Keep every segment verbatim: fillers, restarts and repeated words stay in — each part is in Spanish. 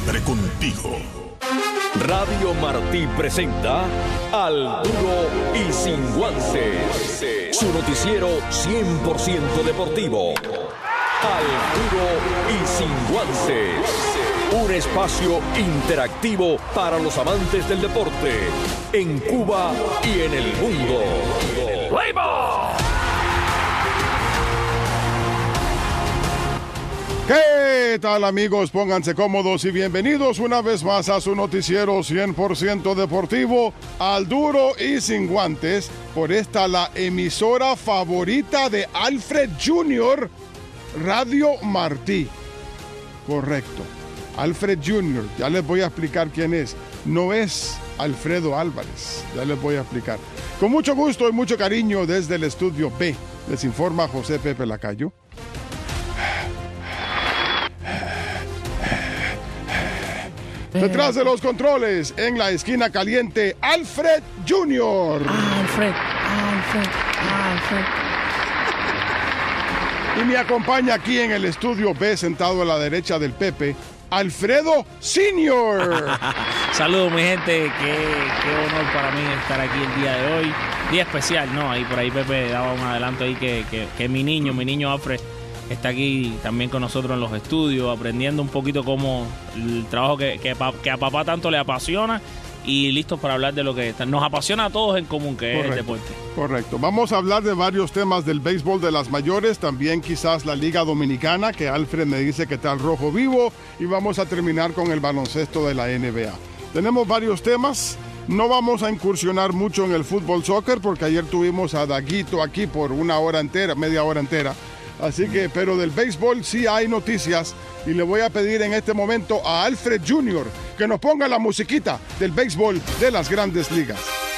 siempre contigo. Radio Martí presenta Al Duro y Sin Guantes, su noticiero cien por ciento deportivo. Al Duro y Sin Guantes, un espacio interactivo para los amantes del deporte en Cuba y en el mundo. ¡Play-ball! ¿Qué tal, amigos? Pónganse cómodos y bienvenidos una vez más a su noticiero cien por ciento deportivo, Al Duro y Sin Guantes, por esta la emisora favorita de Alfred junior, Radio Martí. Correcto. Alfred junior, ya les voy a explicar quién es. No es Alfredo Álvarez, ya les voy a explicar. Con mucho gusto y mucho cariño desde el estudio B, les informa José Pepe Lacayo. Detrás de los controles, en la esquina caliente, Alfred junior Alfred, Alfred, Alfred. Y me acompaña aquí en el estudio B, sentado a la derecha del Pepe, Alfredo senior Saludos, mi gente. Qué, qué honor para mí estar aquí el día de hoy. Día especial, ¿no? Ahí por ahí Pepe daba un adelanto ahí que, que, que mi niño, mi niño Alfred, está aquí también con nosotros en los estudios, aprendiendo un poquito cómo el trabajo que, que, que a papá tanto le apasiona y listos para hablar de lo que nos apasiona a todos en común, que correcto, es el deporte. Correcto. Vamos a hablar de varios temas del béisbol de las mayores, también quizás la Liga Dominicana, que Alfred me dice que está al rojo vivo, y vamos a terminar con el baloncesto de la N B A. Tenemos varios temas. No vamos a incursionar mucho en el fútbol soccer, porque ayer tuvimos a Daguito aquí por una hora entera, media hora entera. Así que, pero del béisbol sí hay noticias y le voy a pedir en este momento a Alfred junior que nos ponga la musiquita del béisbol de las Grandes Ligas.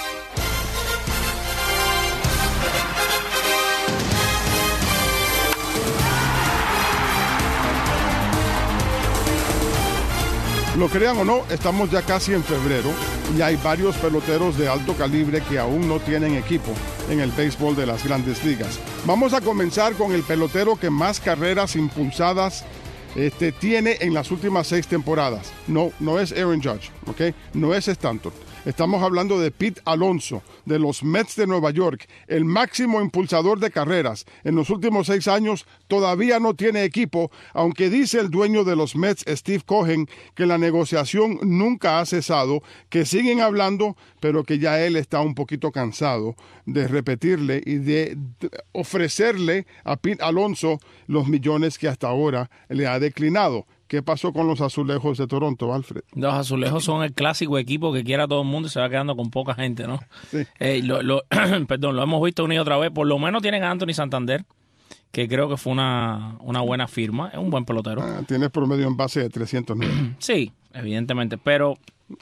Lo crean o no, estamos ya casi en febrero y hay varios peloteros de alto calibre que aún no tienen equipo en el béisbol de las Grandes Ligas. Vamos a comenzar con el pelotero que más carreras impulsadas este, tiene en las últimas seis temporadas. No, no es Aaron Judge, ¿ok? No es Stanton. Estamos hablando de Pete Alonso, de los Mets de Nueva York, el máximo impulsador de carreras. En los últimos seis años todavía no tiene equipo, aunque dice el dueño de los Mets, Steve Cohen, que la negociación nunca ha cesado, que siguen hablando, pero que ya él está un poquito cansado de repetirle y de ofrecerle a Pete Alonso los millones que hasta ahora le ha declinado. ¿Qué pasó con los Azulejos de Toronto, Alfred? Los Azulejos son el clásico equipo que quiera todo el mundo y se va quedando con poca gente, ¿no? Sí. Eh, lo, lo, perdón, lo hemos visto una y otra vez. Por lo menos tienen a Anthony Santander, que creo que fue una, una buena firma. Es un buen pelotero. Ah, tiene promedio en base de trescientos nueve. Sí, evidentemente, pero...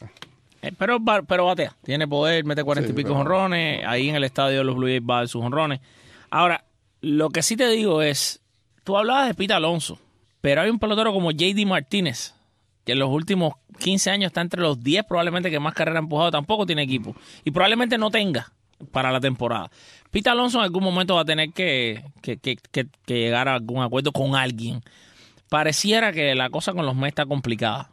Eh, pero, pero batea. Tiene poder, mete cuarenta sí, y pico jonrones. Ahí en el estadio de los Blue Jays va a dar sus jonrones. Ahora, lo que sí te digo es... Tú hablabas de Pete Alonso. Pero hay un pelotero como J D Martínez, que en los últimos quince años está entre los diez probablemente que más carrera ha empujado, tampoco tiene equipo. Y probablemente no tenga para la temporada. Pete Alonso en algún momento va a tener que, que, que, que, que llegar a algún acuerdo con alguien. Pareciera que la cosa con los Mets está complicada,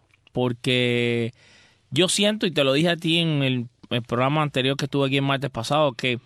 porque yo siento, y te lo dije a ti en el, el programa anterior que estuve aquí el martes pasado, que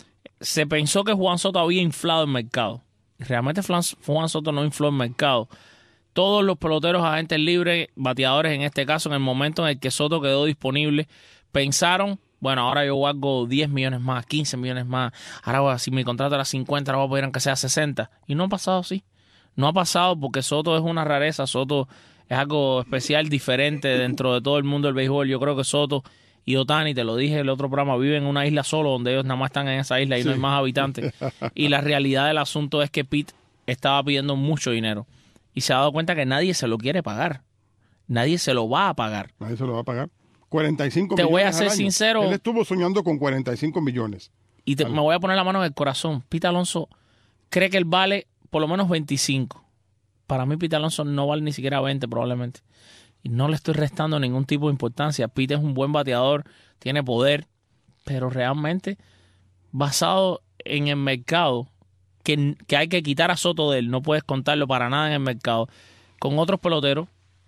se pensó que Juan Soto había inflado el mercado. Realmente Juan Soto no infló el mercado. Todos los peloteros, agentes libres, bateadores en este caso, en el momento en el que Soto quedó disponible, pensaron, bueno, ahora yo hago diez millones más, quince millones más, ahora si mi contrato era cincuenta, ahora voy a poder aunque sea sesenta. Y no ha pasado así. No ha pasado porque Soto es una rareza, Soto es algo especial, diferente dentro de todo el mundo del béisbol. Yo creo que Soto y Ohtani, te lo dije en el otro programa, viven en una isla solo, donde ellos nada más están en esa isla y sí, no hay más habitantes. Y la realidad del asunto es que Pete estaba pidiendo mucho dinero. Y se ha dado cuenta que nadie se lo quiere pagar. Nadie se lo va a pagar. Nadie se lo va a pagar. cuarenta y cinco te millones voy a ser al año. Sincero. Él estuvo soñando con cuarenta y cinco millones. Y te, me voy a poner la mano en el corazón. Pete Alonso cree que él vale por lo menos veinticinco. Para mí Pete Alonso no vale ni siquiera veinte probablemente. Y no le estoy restando ningún tipo de importancia. Pete es un buen bateador, tiene poder, pero realmente basado en el mercado, que, que hay que quitar a Soto de él, no puedes contarlo para nada en el mercado. Con otros peloteros,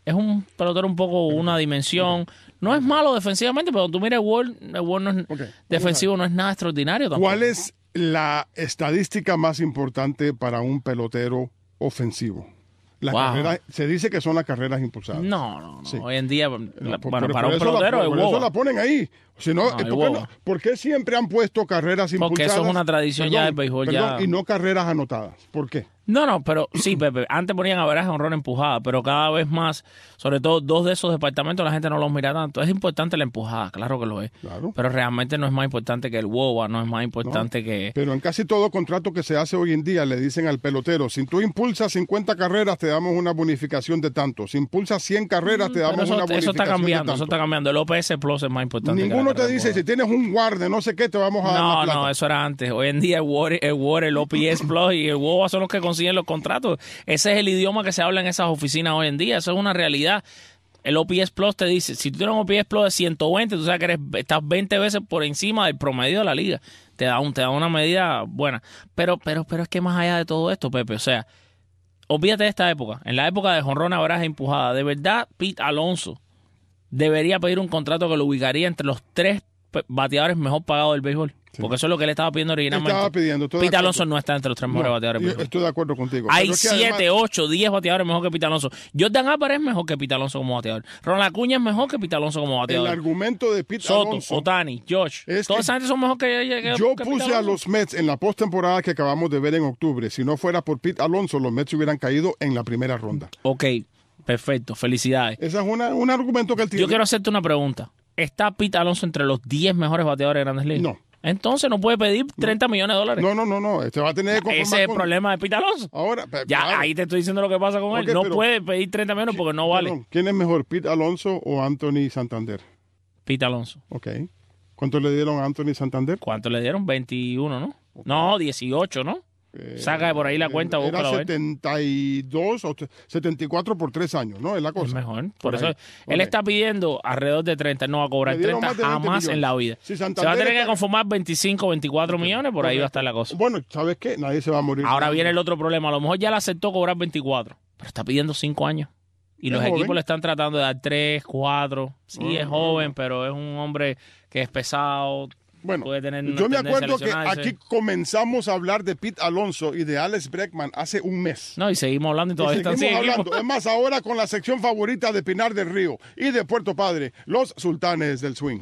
es un pelotero un poco una dimensión. Okay. No es malo defensivamente, pero tú miras el Ward, el Ward no es, okay. defensivo no es nada extraordinario tampoco. ¿Cuál es la estadística más importante para un pelotero ofensivo? La wow. carrera, se dice que son las carreras impulsadas. No, no, no. Sí. Hoy en día, no, la, por, bueno, por, para por un pelotero la, es por boba. eso la ponen ahí. Si no, no, ¿por, qué no, ¿por qué siempre han puesto carreras impulsadas? Porque eso es una tradición perdón, ya del béisbol. Perdón, ya... y no carreras anotadas. ¿Por qué? No, no, pero sí, Pepe, antes ponían averaje honrón empujada, pero cada vez más, sobre todo dos de esos departamentos, la gente no los mira tanto. Es importante la empujada, claro que lo es. Claro. Pero realmente no es más importante que el W O B A, no es más importante no, que... Pero en casi todo contrato que se hace hoy en día le dicen al pelotero, si tú impulsas cincuenta carreras te damos una bonificación de tanto. Si impulsas cien carreras te damos eso, una bonificación eso está cambiando, de tanto. Eso está cambiando. El O P S Plus es más importante. Ninguno que te dice, si tienes un guarde, no sé qué, te vamos a dar No, la plata. no, eso era antes. Hoy en día el W O R, el, W O R, el O P S Plus y el W O B A son los que consiguen los contratos. Ese es el idioma que se habla en esas oficinas hoy en día. Eso es una realidad. El O P S Plus te dice, si tú tienes un O P S Plus de ciento veinte, tú sabes que eres, estás veinte veces por encima del promedio de la liga. Te da, un, te da una medida buena. Pero, pero, pero es que más allá de todo esto, Pepe, o sea, olvídate de esta época. En la época de jonrón, averaje, empujada, de verdad, Pete Alonso debería pedir un contrato que lo ubicaría entre los tres bateadores mejor pagados del béisbol. Sí. Porque eso es lo que él estaba pidiendo originalmente. Estaba pidiendo, Pete Alonso no está entre los tres mejores no, bateadores del béisbol. Estoy de acuerdo contigo. Hay siete, ocho, diez bateadores mejor que Pete Alonso. Jordan Álvarez es mejor que Pete Alonso como bateador. Ronald Acuña es mejor que Pete Alonso como bateador. El argumento de Pete Soto, Alonso... Otani, Josh. Toda esa gente son mejor que, que Yo que puse a los Mets en la postemporada que acabamos de ver en octubre. Si no fuera por Pete Alonso, los Mets hubieran caído en la primera ronda. Ok, perfecto. Felicidades. Ese es una, un argumento que él tiene. Yo quiero hacerte una pregunta. ¿Está Pete Alonso entre los diez mejores bateadores de Grandes Ligas? No. Entonces no puede pedir treinta no. millones de dólares. No, no, no, no. Este va a tener que Ese es el con... problema de Pete Alonso. Ahora, pero, ya claro. Ahí te estoy diciendo lo que pasa con okay, él. No pero... puede pedir treinta millones porque no vale. Perdón, ¿quién es mejor, Pete Alonso o Anthony Santander? Pete Alonso. Ok. ¿Cuánto le dieron a Anthony Santander? ¿Cuánto le dieron? veintiuno, ¿no? Okay. No, dieciocho, ¿no? Eh, Saca de por ahí la cuenta. Era setenta y dos o setenta y cuatro por tres años, ¿no? Es la cosa. Es mejor. Por, por eso, okay. Él está pidiendo alrededor de treinta. No va a cobrar treinta jamás en la vida. Si se va a tener está... que conformar veinticinco, veinticuatro okay. millones, por okay. ahí va a estar la cosa. Bueno, ¿sabes qué? Nadie se va a morir. Ahora viene el otro problema. A lo mejor ya le aceptó cobrar veinticuatro, pero está pidiendo cinco años. Y es los joven. Equipos le están tratando de dar tres, cuatro. Sí, uh-huh. es joven, pero es un hombre que es pesado. Bueno, puede tener yo me acuerdo que aquí comenzamos a hablar de Pete Alonso y de Alex Bregman hace un mes. No, y seguimos hablando y todavía y están seguimos hablando. Es más, ahora con la sección favorita de Pinar del Río y de Puerto Padre, los sultanes del swing.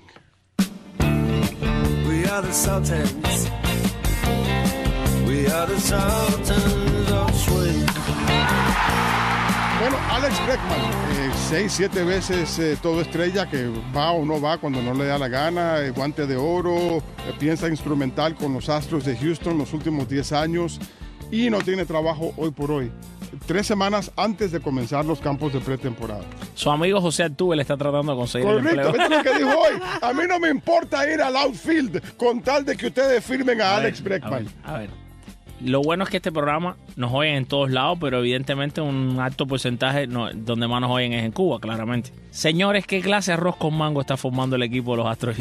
We are the sultans. We are the sultans of swing. Bueno, Alex Bregman, eh, seis, siete veces eh, todo estrella, que va o no va cuando no le da la gana, eh, guante de oro, eh, piensa instrumental con los Astros de Houston los últimos diez años y no tiene trabajo hoy por hoy. Tres semanas antes de comenzar los campos de pretemporada. Su amigo José Altuve le está tratando de conseguir Correcto, el empleo. ¿viste lo que dijo hoy? A mí no me importa ir al outfield con tal de que ustedes firmen a, a Alex ver, Bregman. A ver, a ver. Lo bueno es que este programa nos oyen en todos lados, pero evidentemente un alto porcentaje no, donde más nos oyen es en Cuba, claramente. Señores, ¿qué clase de arroz con mango está formando el equipo de los Astros?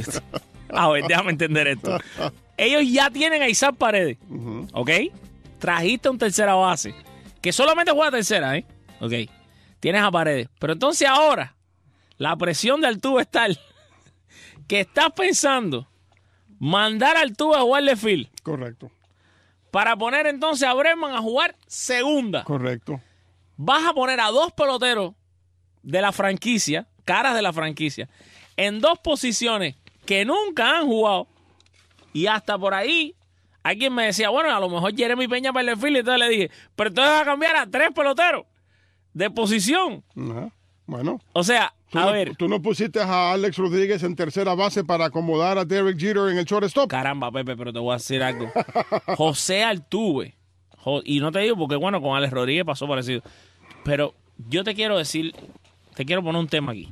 A ver, déjame entender esto. Ellos ya tienen a Isaac Paredes, uh-huh. ¿ok? Trajiste un tercera base, que solamente juega tercera, ¿eh? Ok. Tienes a Paredes. Pero entonces ahora, la presión de Altuve es tal que estás pensando mandar a Altuve a jugar de field. Correcto. Para poner entonces a Bregman a jugar segunda. Correcto. Vas a poner a dos peloteros de la franquicia, caras de la franquicia, en dos posiciones que nunca han jugado. Y hasta por ahí, alguien me decía, bueno, a lo mejor Jeremy Peña para el field. Y entonces le dije, pero entonces vas a cambiar a tres peloteros de posición. Ajá. Bueno. O sea, ¿Tú a no, ver. ¿Tú no pusiste a Alex Rodríguez en tercera base para acomodar a Derek Jeter en el shortstop? Caramba, Pepe, pero te voy a decir algo. José Altuve, y no te digo porque, bueno, con Alex Rodríguez pasó parecido, pero yo te quiero decir, te quiero poner un tema aquí.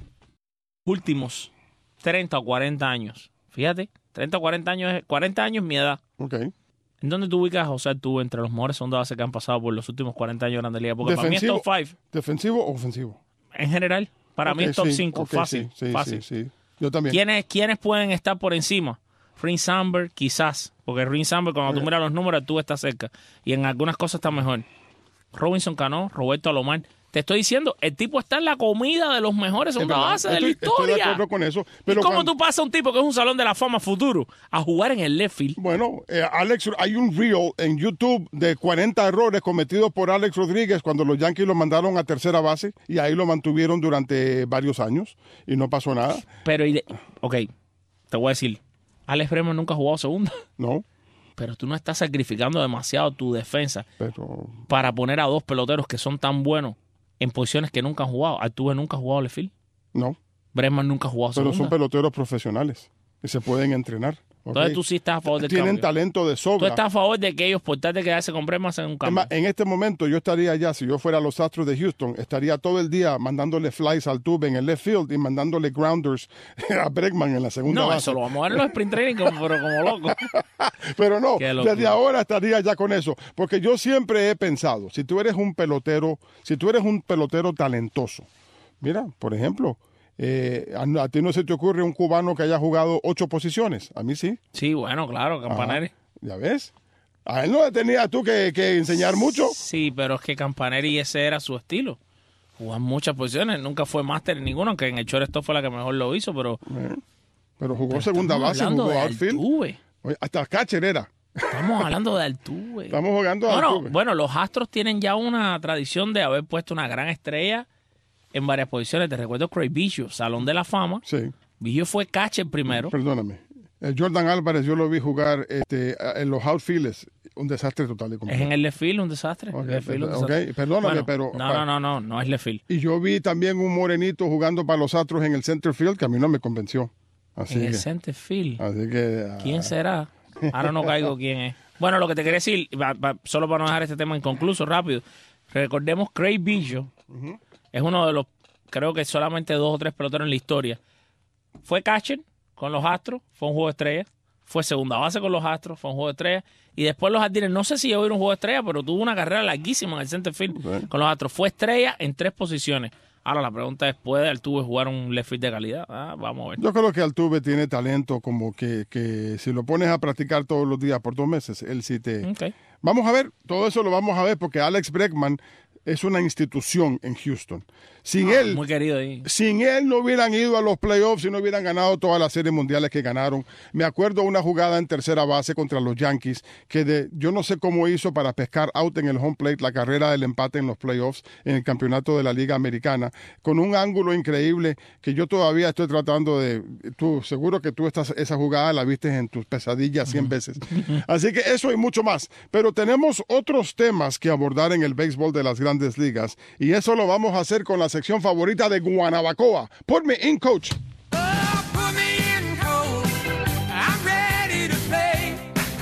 Últimos treinta o cuarenta años, fíjate, treinta o cuarenta años, cuarenta años mi edad. Ok. ¿En dónde tú ubicas a José Altuve entre los mejores segunda base que han pasado por los últimos cuarenta años de Grandes Ligas? Porque defensivo, para mí es top cinco. ¿Defensivo o ofensivo? En general. Para okay, mí es top sí, cinco, okay, fácil, sí, sí, fácil. Sí, sí. Yo también. ¿Quiénes, ¿Quiénes pueden estar por encima? Ryne Sandberg, quizás, porque Ryne Sandberg, cuando okay. tú miras los números, tú estás cerca, y en algunas cosas está mejor. Robinson Cano, Roberto Alomar, Te estoy diciendo, el tipo está en la comida de los mejores segunda base de la estoy, historia. Estoy de acuerdo con eso. Pero ¿Y cómo cuando, tú pasas a un tipo que es un salón de la fama futuro a jugar en el left field? Bueno, eh, Alex, hay un reel en YouTube de cuarenta errores cometidos por Alex Rodríguez cuando los Yankees lo mandaron a tercera base y ahí lo mantuvieron durante varios años y no pasó nada. Pero, y de, ok, te voy a decir, Alex Bregman nunca ha jugado segunda. No. Pero tú no estás sacrificando demasiado tu defensa Pero... para poner a dos peloteros que son tan buenos en posiciones que nunca han jugado. Altuve nunca ha jugado left field. No. Bregman nunca ha jugado Pero segunda. son peloteros profesionales y se pueden entrenar. ¿Okay? Entonces tú sí estás a favor del Tienen cambio. talento de sobra. Tú estás a favor de que ellos, por tal de quedarse con Bregman, hacen un cambio. Además, en este momento yo estaría allá, si yo fuera a los Astros de Houston, estaría todo el día mandándole flies al Altuve en el left field y mandándole grounders a Bregman en la segunda no, base. eso lo vamos a ver en los sprint training, como, pero como loco. Pero no, Qué locura. desde ahora estaría ya con eso. Porque yo siempre he pensado, si tú eres un pelotero, si tú eres un pelotero talentoso, mira, por ejemplo, eh, a, a ti no se te ocurre un cubano que haya jugado ocho posiciones. A mí sí. Sí, bueno, claro, Campaneri. Ajá, ¿ya ves? A él no le tenías tú que, que enseñar mucho. Sí, pero es que Campaneri ese era su estilo. Jugó en muchas posiciones, nunca fue máster en ninguno, aunque en el shortstop fue la que mejor lo hizo, pero... Eh, pero jugó pero segunda estamos base, hablando jugó de outfield. Altuve. Oye, hasta catcher era. Estamos hablando de Altuve. Estamos jugando a Bueno, Altuve. bueno, los Astros tienen ya una tradición de haber puesto una gran estrella en varias posiciones. Te recuerdo Craig Biggio, Salón de la Fama. Sí. Biggio fue catcher primero. Perdóname. El Jordan Álvarez yo lo vi jugar este, en los outfields, un desastre total. Y Es en el left field un desastre. Ok, Left field, un ok, desastre. perdóname, Bueno, pero- No, no, no, no, no es left field. Y yo vi también un morenito jugando para los Astros en el center field que a mí no me convenció. Así En que, el center field. así que ah, ¿Quién será? Ahora no caigo quién es. Bueno, lo que te quería decir, pa- pa- solo para no dejar este tema inconcluso, rápido. Recordemos Craig Biggio. Es uno de los, creo que solamente dos o tres peloteros en la historia. Fue catcher con los Astros, fue un juego de estrellas. Fue segunda base con los Astros, fue un juego de estrellas. Y después los Jardines, no sé si llegó a ir un juego de estrellas, pero tuvo una carrera larguísima en el center field Bueno. con los Astros. Fue estrella en tres posiciones. Ahora la pregunta es, ¿puede Altuve jugar un left field de calidad? Ah, vamos a ver. yo creo que Altuve tiene talento como que, que si lo pones a practicar todos los días por dos meses, él sí te... Ok. Vamos a ver, todo eso lo vamos a ver porque Alex Bregman es una institución en Houston. Sin Ah, él... muy querido ahí. Sin él no hubieran ido a los playoffs y no hubieran ganado todas las series mundiales que ganaron. Me acuerdo una jugada en tercera base contra los Yankees que de, yo no sé cómo hizo para pescar out en el home plate la carrera del empate en los playoffs en el campeonato de la Liga Americana con un ángulo increíble que yo todavía estoy tratando de... Tú, seguro que tú estás, esa jugada la viste en tus pesadillas cien veces. Así que eso y mucho más. Pero tenemos otros temas que abordar en el béisbol de las Grandes Ligas y eso lo vamos a hacer con la sección favorita de Guanabacoa. Put me in, coach. Oh, put me in cold. I'm ready to play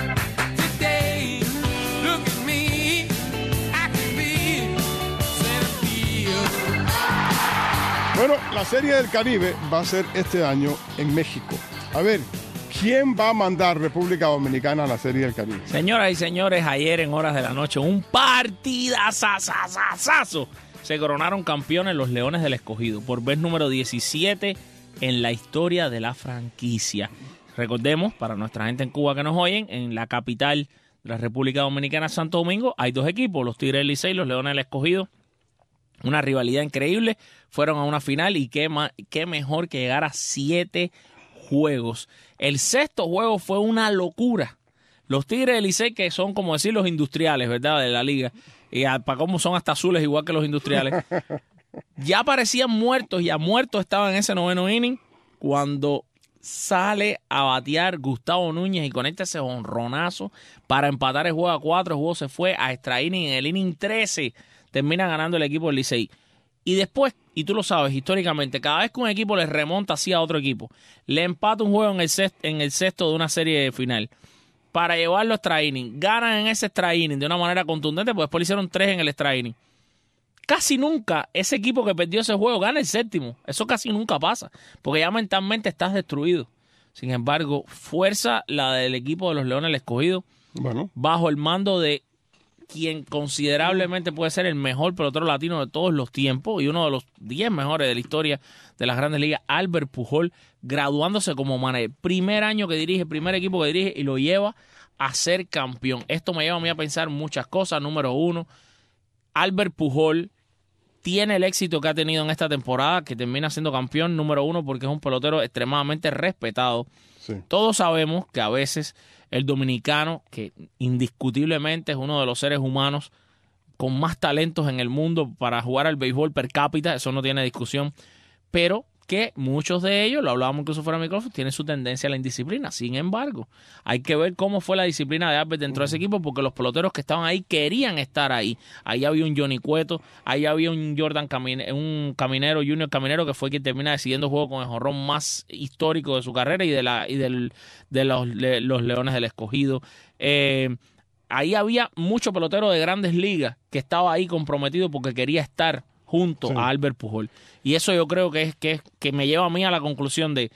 today. Look at me, I can be center field. Bueno, la Serie del Caribe va a ser este año en México. A ver, ¿quién va a mandar República Dominicana a la Serie del Caribe? Señoras y señores, ayer en horas de la noche, un partidazazazazazo. Se coronaron campeones los Leones del Escogido por vez número diecisiete en la historia de la franquicia. Recordemos, para nuestra gente en Cuba que nos oyen, en la capital de la República Dominicana, Santo Domingo, hay dos equipos, los Tigres del Licey y los Leones del Escogido. Una rivalidad increíble. Fueron a una final y qué, ma- qué mejor que llegar a siete juegos. El sexto juego fue una locura. Los Tigres del Licey, que son como decir los industriales, ¿verdad? De la liga. Y para cómo son hasta azules igual que los industriales. Ya parecían muertos y a muertos estaban en ese noveno inning cuando sale a batear Gustavo Núñez y conecta ese honronazo para empatar el juego a cuatro. El juego se fue a extra inning en el inning trece. Termina ganando el equipo del Licey. Y después, y tú lo sabes, históricamente, cada vez que un equipo le remonta así a otro equipo, le empata un juego en el sexto, en el sexto de una serie final para llevarlo a extra inning, ganan en ese extra inning de una manera contundente, pues después le hicieron tres en el extra inning. Casi nunca ese equipo que perdió ese juego gana el séptimo. Eso casi nunca pasa, porque ya mentalmente estás destruido. Sin embargo, fuerza la del equipo de los Leones del Escogido, Bueno, bajo el mando de quien considerablemente puede ser el mejor pelotero latino de todos los tiempos y uno de los diez mejores de la historia de las Grandes Ligas, Albert Pujol, graduándose como manager. Primer año que dirige, primer equipo que dirige y lo lleva a ser campeón. Esto me lleva a mí a pensar muchas cosas. Número uno, Albert Pujol tiene el éxito que ha tenido en esta temporada, que termina siendo campeón número uno porque es un pelotero extremadamente respetado. Sí. Todos sabemos que a veces el dominicano, que indiscutiblemente es uno de los seres humanos con más talentos en el mundo para jugar al béisbol per cápita, eso no tiene discusión, pero que muchos de ellos, lo hablábamos incluso fuera de micrófono, tienen su tendencia a la indisciplina. Sin embargo, hay que ver cómo fue la disciplina de Albert dentro de ese equipo, porque los peloteros que estaban ahí querían estar ahí. Ahí había un Johnny Cueto, ahí había un Jordan Camine, un Caminero, Junior Caminero, que fue quien termina decidiendo juego con el jonrón más histórico de su carrera y de la y del, de los, de los Leones del Escogido. Eh, ahí había mucho pelotero de grandes ligas que estaba ahí comprometido porque quería estar junto sí. a Albert Pujol. Y eso yo creo que es que, que me lleva a mí a la conclusión de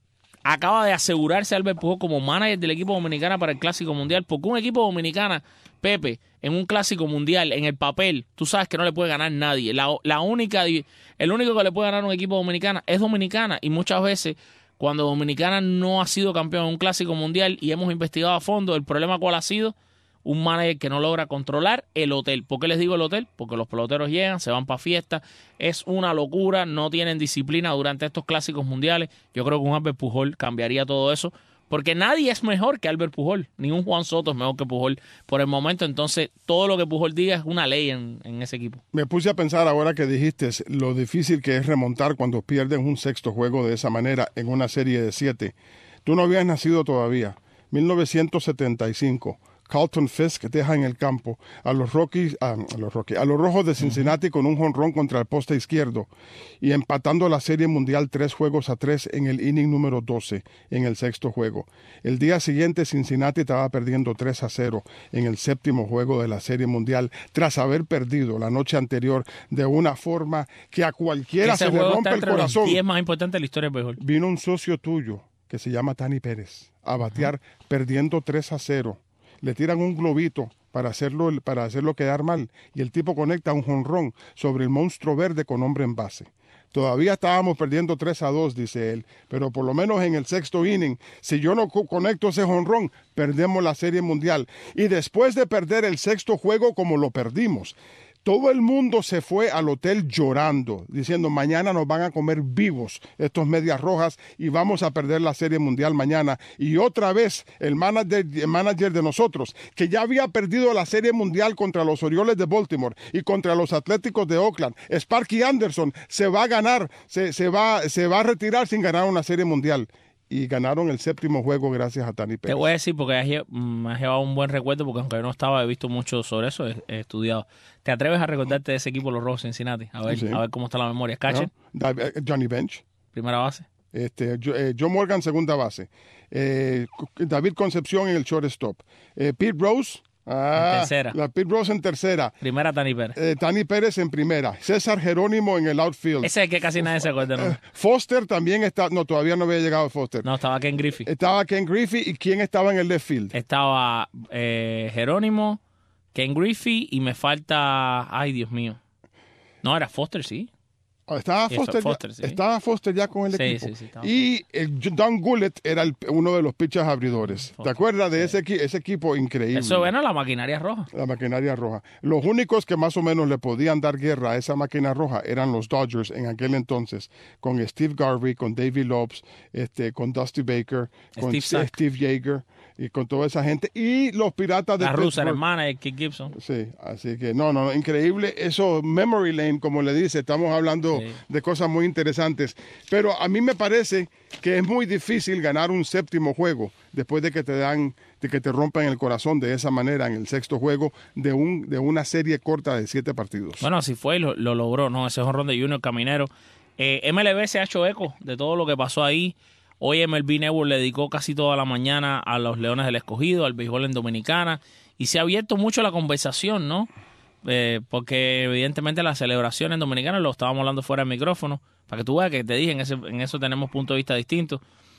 acaba de asegurarse Albert Pujol como manager del equipo dominicana para el Clásico Mundial, porque un equipo dominicana, Pepe, en un Clásico Mundial, en el papel, tú sabes que no le puede ganar nadie. La, la única, el único que le puede ganar a un equipo dominicana es Dominicana, y muchas veces cuando Dominicana no ha sido campeón en un Clásico Mundial y hemos investigado a fondo, el problema cuál ha sido, un manager que no logra controlar el hotel. ¿Por qué les digo el hotel? Porque los peloteros llegan, se van para fiesta, es una locura, no tienen disciplina durante estos clásicos mundiales. Yo creo que un Albert Pujol cambiaría todo eso, porque nadie es mejor que Albert Pujol, ningún Juan Soto es mejor que Pujol por el momento. Entonces todo lo que Pujol diga es una ley en, en ese equipo. Me puse a pensar ahora que dijiste lo difícil que es remontar cuando pierdes un sexto juego de esa manera en una serie de siete. Tú no habías nacido todavía. mil novecientos setenta y cinco. Carlton Fisk deja en el campo a los Rockies, a, a los Rockies, a los Rojos de Cincinnati con un jonrón contra el poste izquierdo y empatando la Serie Mundial tres juegos a tres en el inning número doce en el sexto juego. El día siguiente Cincinnati estaba perdiendo tres a cero en el séptimo juego de la Serie Mundial tras haber perdido la noche anterior de una forma que a cualquiera Ese se le juego rompe está el entre corazón. Los diez más importantes de la historia del béisbol. Vino un socio tuyo que se llama Tani Pérez a batear uh-huh. perdiendo tres a cero. Le tiran un globito para hacerlo, para hacerlo quedar mal y el tipo conecta un jonrón sobre el monstruo verde con hombre en base. Todavía estábamos perdiendo tres a dos, dice él, pero por lo menos en el sexto inning, si yo no co- conecto ese jonrón, perdemos la Serie Mundial. Y después de perder el sexto juego como lo perdimos, todo el mundo se fue al hotel llorando, diciendo mañana nos van a comer vivos estos Medias Rojas y vamos a perder la Serie Mundial mañana. Y otra vez el manager, el manager de nosotros, que ya había perdido la Serie Mundial contra los Orioles de Baltimore y contra los Atléticos de Oakland, Sparky Anderson, se va a ganar, se, se, va, se va a retirar sin ganar una Serie Mundial. Y ganaron el séptimo juego gracias a Tani Pérez. Te voy a decir porque has, me has llevado un buen recuerdo, porque aunque yo no estaba, he visto mucho sobre eso, he, he estudiado. ¿Te atreves a recordarte de ese equipo, los Rojos Cincinnati? A ver, sí. a ver cómo está la memoria. ¿Catcher? No, Johnny Bench. ¿Primera base? Este, eh, Joe Morgan, segunda base. Eh, David Concepción en el shortstop. Eh, Pete Rose. Ah, en tercera. La Pete Rose en tercera. Primera, Tani Pérez. Eh, Tani Pérez en primera. César Jerónimo en el outfield. Ese es que casi nadie se acuerda, ¿no? Eh, Foster también está. No, todavía no había llegado Foster. No, estaba Ken Griffey. Estaba Ken Griffey. ¿Y quién estaba en el left field? Estaba eh, Jerónimo, Ken Griffey y me falta. Ay, Dios mío. No, era Foster, sí. Estaba Foster, Foster, ya, sí. estaba Foster ya con el sí, equipo. Sí, sí, y el Don Gullett era el, uno de los pitchers abridores. Foster, ¿Te acuerdas de sí. ese, ese equipo increíble? Eso era la maquinaria roja. La maquinaria roja. Los únicos que más o menos le podían dar guerra a esa máquina roja eran los Dodgers en aquel entonces, con Steve Garvey, con Davey Lopes, este, con Dusty Baker, con Steve, Steve, Steve Yeager y con toda esa gente. Y los Piratas de la rusa, Pittsburgh. hermana de Kit Gibson. Sí, así que no, no, increíble. Eso, memory lane, como le dice, estamos hablando sí. de cosas muy interesantes. Pero a mí me parece que es muy difícil ganar un séptimo juego después de que te dan, de que te rompan el corazón de esa manera en el sexto juego de un de una serie corta de siete partidos. Bueno, así fue y lo, lo logró, ¿no? Ese jonrón de Junior Caminero. Eh, M L B se ha hecho eco de todo lo que pasó ahí. Hoy M L B Network le dedicó casi toda la mañana a los Leones del Escogido, al béisbol en Dominicana, y se ha abierto mucho la conversación, ¿no? Eh, porque evidentemente las celebraciones dominicanas, lo estábamos hablando fuera del micrófono, para que tú veas que te dije, en, ese, en eso tenemos puntos de vista distintos.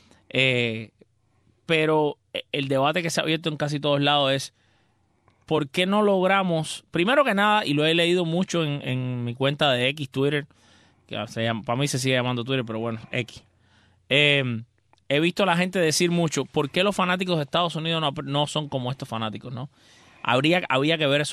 Eh, pero el debate que se ha abierto en casi todos lados es ¿por qué no logramos? Primero que nada, y lo he leído mucho en, en mi cuenta de X, Twitter, que se llama, para mí se sigue llamando Twitter, pero bueno, X. Eh, he visto a la gente decir mucho, ¿por qué los fanáticos de Estados Unidos no, no son como estos fanáticos, no? Habría, había que ver eso ayer.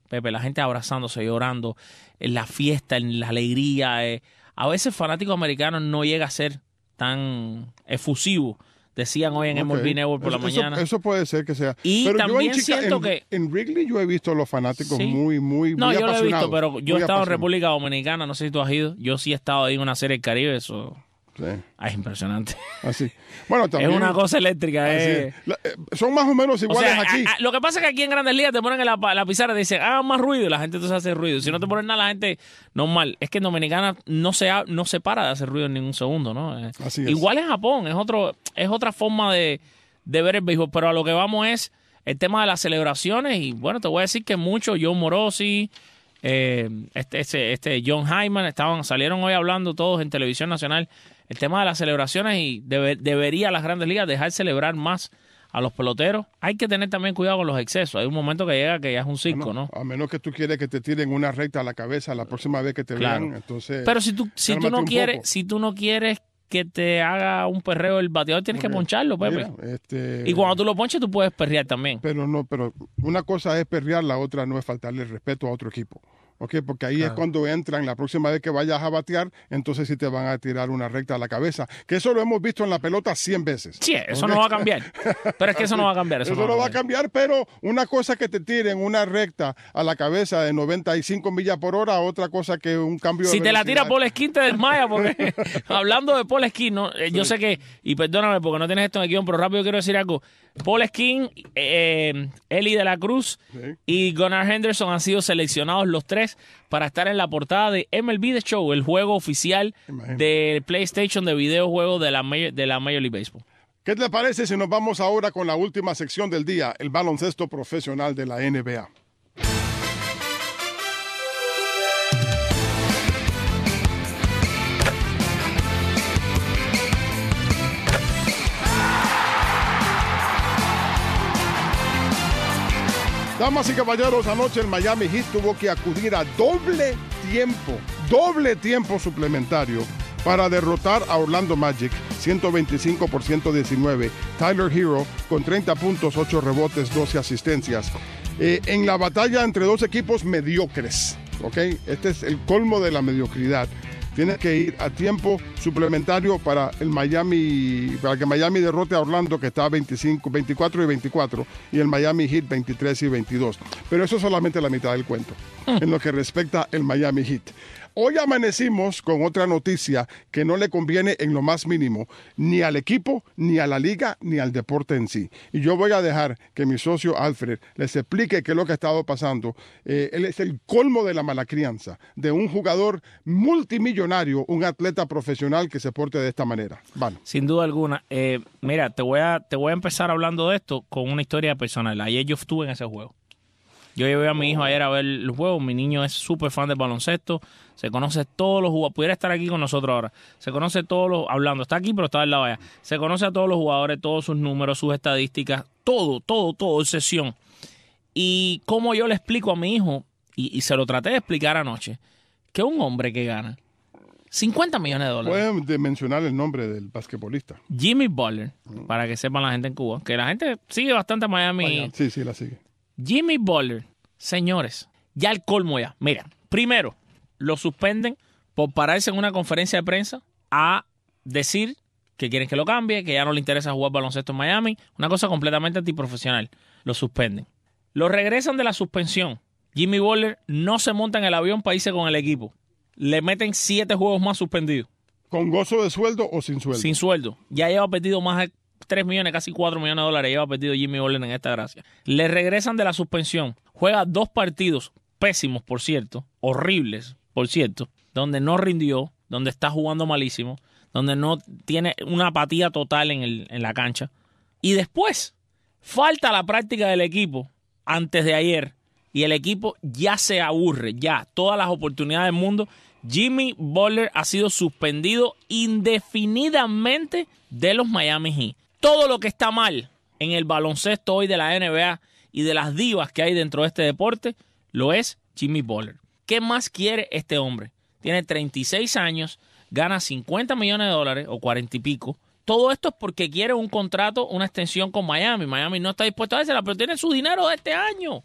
Pepe, la gente abrazándose, llorando, en la fiesta, en la alegría. Eh. A veces el fanático americano no llega a ser tan efusivo. Decían hoy en Okay. M L B Network por eso, la mañana. Eso, eso puede ser que sea. Y pero también yo en Chica, siento en, que... En Wrigley yo he visto a los fanáticos Sí. muy, muy, No, muy yo lo he apasionados. visto, pero yo he muy estado en apasionados. República Dominicana, no sé si tú has ido. Yo sí he estado ahí en una serie del Caribe, eso Sí, ah, es impresionante. así. Bueno, también... Es una cosa eléctrica. así eh. es. La- eh, son más o menos O iguales sea, aquí. a- a- lo que pasa es que aquí en Grandes Ligas te ponen en la, pa- la pizarra y dicen, hagan más ruido, y la gente entonces hace ruido. Si no te ponen nada, la gente, normal. Es que en Dominicana no se, ha- no se para de hacer ruido en ningún segundo, ¿no? Eh, Así es. Igual en Japón, es otro es otra forma de, de ver el béisbol, pero a lo que vamos es el tema de las celebraciones, y bueno, te voy a decir que mucho, Joe Morosi, eh, este, este, este John Hyman, estaban, salieron hoy hablando todos en televisión nacional, el tema de las celebraciones, y debe- debería las Grandes Ligas dejar celebrar más a los peloteros. Hay que tener también cuidado con los excesos. Hay un momento que llega que ya es un circo, Bueno, ¿no? A menos que tú quieres que te tiren una recta a la cabeza la próxima vez que te Claro. vean, entonces... Pero si tú, si tú cálmate no un quieres, poco. si tú no quieres que te haga un perreo el bateador, tienes que Ok. poncharlo, Pepe. Mira, este, Y cuando tú lo ponches, tú puedes perrear también. Pero no, pero una cosa es perrear, la otra no es faltarle el respeto a otro equipo. ¿Ok? Porque ahí es cuando entran, la próxima vez que vayas a batear, entonces sí te van a tirar una recta a la cabeza. Que eso lo hemos visto en la pelota cien veces. Sí, eso ¿Ok? no va a cambiar. Pero es que eso no va a cambiar. Eso, Eso no va a cambiar, pero una cosa que te tiren una recta a la cabeza de noventa y cinco millas por hora, otra cosa que un cambio de Si te la tira velocidad. Paul Skin, te desmaya, porque hablando de Paul Skin, no, eh, yo sé que, y perdóname porque no tienes esto en el guión, pero rápido quiero decir algo. Paul Skin, eh, Eli de la Cruz Sí. y Gunnar Henderson han sido seleccionados los tres para estar en la portada de M L B The Show, el juego oficial Imagínate. del PlayStation de videojuegos de la, Major- de la Major League Baseball. ¿Qué te parece si nos vamos ahora con la última sección del día, el baloncesto profesional de la N B A? Damas y caballeros, anoche el Miami Heat tuvo que acudir a doble tiempo, doble tiempo suplementario para derrotar a Orlando Magic, ciento veinticinco por ciento diecinueve. Tyler Hero con treinta puntos, ocho rebotes, doce asistencias. Eh, en la batalla entre dos equipos mediocres, ¿ok? Este es el colmo de la mediocridad. Tienes que ir a tiempo suplementario para el Miami, para que Miami derrote a Orlando, que está veinticinco, veinticuatro y veinticuatro, y el Miami Heat veintitrés y veintidós. Pero eso es solamente la mitad del cuento, en lo que respecta al Miami Heat. Hoy amanecimos con otra noticia que no le conviene en lo más mínimo, ni al equipo, ni a la liga, ni al deporte en sí. Y yo voy a dejar que mi socio Alfred les explique qué es lo que ha estado pasando. Eh, él es el colmo de la mala crianza de un jugador multimillonario, un atleta profesional que se porte de esta manera. Vale. Sin duda alguna. Eh, mira, te voy, a, te voy a empezar hablando de esto con una historia personal. Ayer yo estuve en ese juego. Yo llevé a mi hijo ayer a ver el juego. Mi niño es súper fan del baloncesto. Se conoce todos los jugadores. Pudiera estar aquí con nosotros ahora. Se conoce todos los... Hablando. Está aquí, pero está al lado allá. Se conoce a todos los jugadores, todos sus números, sus estadísticas. Todo, todo, todo. Sesión. Y como yo le explico a mi hijo, y, y se lo traté de explicar anoche, que un hombre que gana cincuenta millones de dólares... Pueden de mencionar el nombre del basquetbolista. Jimmy Butler, para que sepan la gente en Cuba, que la gente sigue bastante a Miami. Sí, sí, la sigue. Jimmy Butler, señores, ya el colmo ya. Mira, primero, lo suspenden por pararse en una conferencia de prensa a decir que quieren que lo cambie, que ya no le interesa jugar baloncesto en Miami. Una cosa completamente antiprofesional. Lo suspenden. Lo regresan de la suspensión. Jimmy Butler no se monta en el avión para irse con el equipo. Le meten siete juegos más suspendidos. ¿Con gozo de sueldo o sin sueldo? Sin sueldo. Ya lleva perdido más de tres millones, casi cuatro millones de dólares. Lleva perdido Jimmy Butler en esta gracia. Le regresan de la suspensión. Juega dos partidos pésimos, por cierto. Horribles, por cierto. Donde no rindió. Donde está jugando malísimo. Donde no tiene una apatía total en, el, en la cancha. Y después, falta la práctica del equipo antes de ayer. Y el equipo ya se aburre. Ya, todas las oportunidades del mundo. Jimmy Butler ha sido suspendido indefinidamente de los Miami Heat. Todo lo que está mal en el baloncesto hoy de la N B A y de las divas que hay dentro de este deporte, lo es Jimmy Butler. ¿Qué más quiere este hombre? Tiene treinta y seis años, gana cincuenta millones de dólares o cuarenta y pico. Todo esto es porque quiere un contrato, una extensión con Miami. Miami no está dispuesto a dársela, pero tiene su dinero de este año.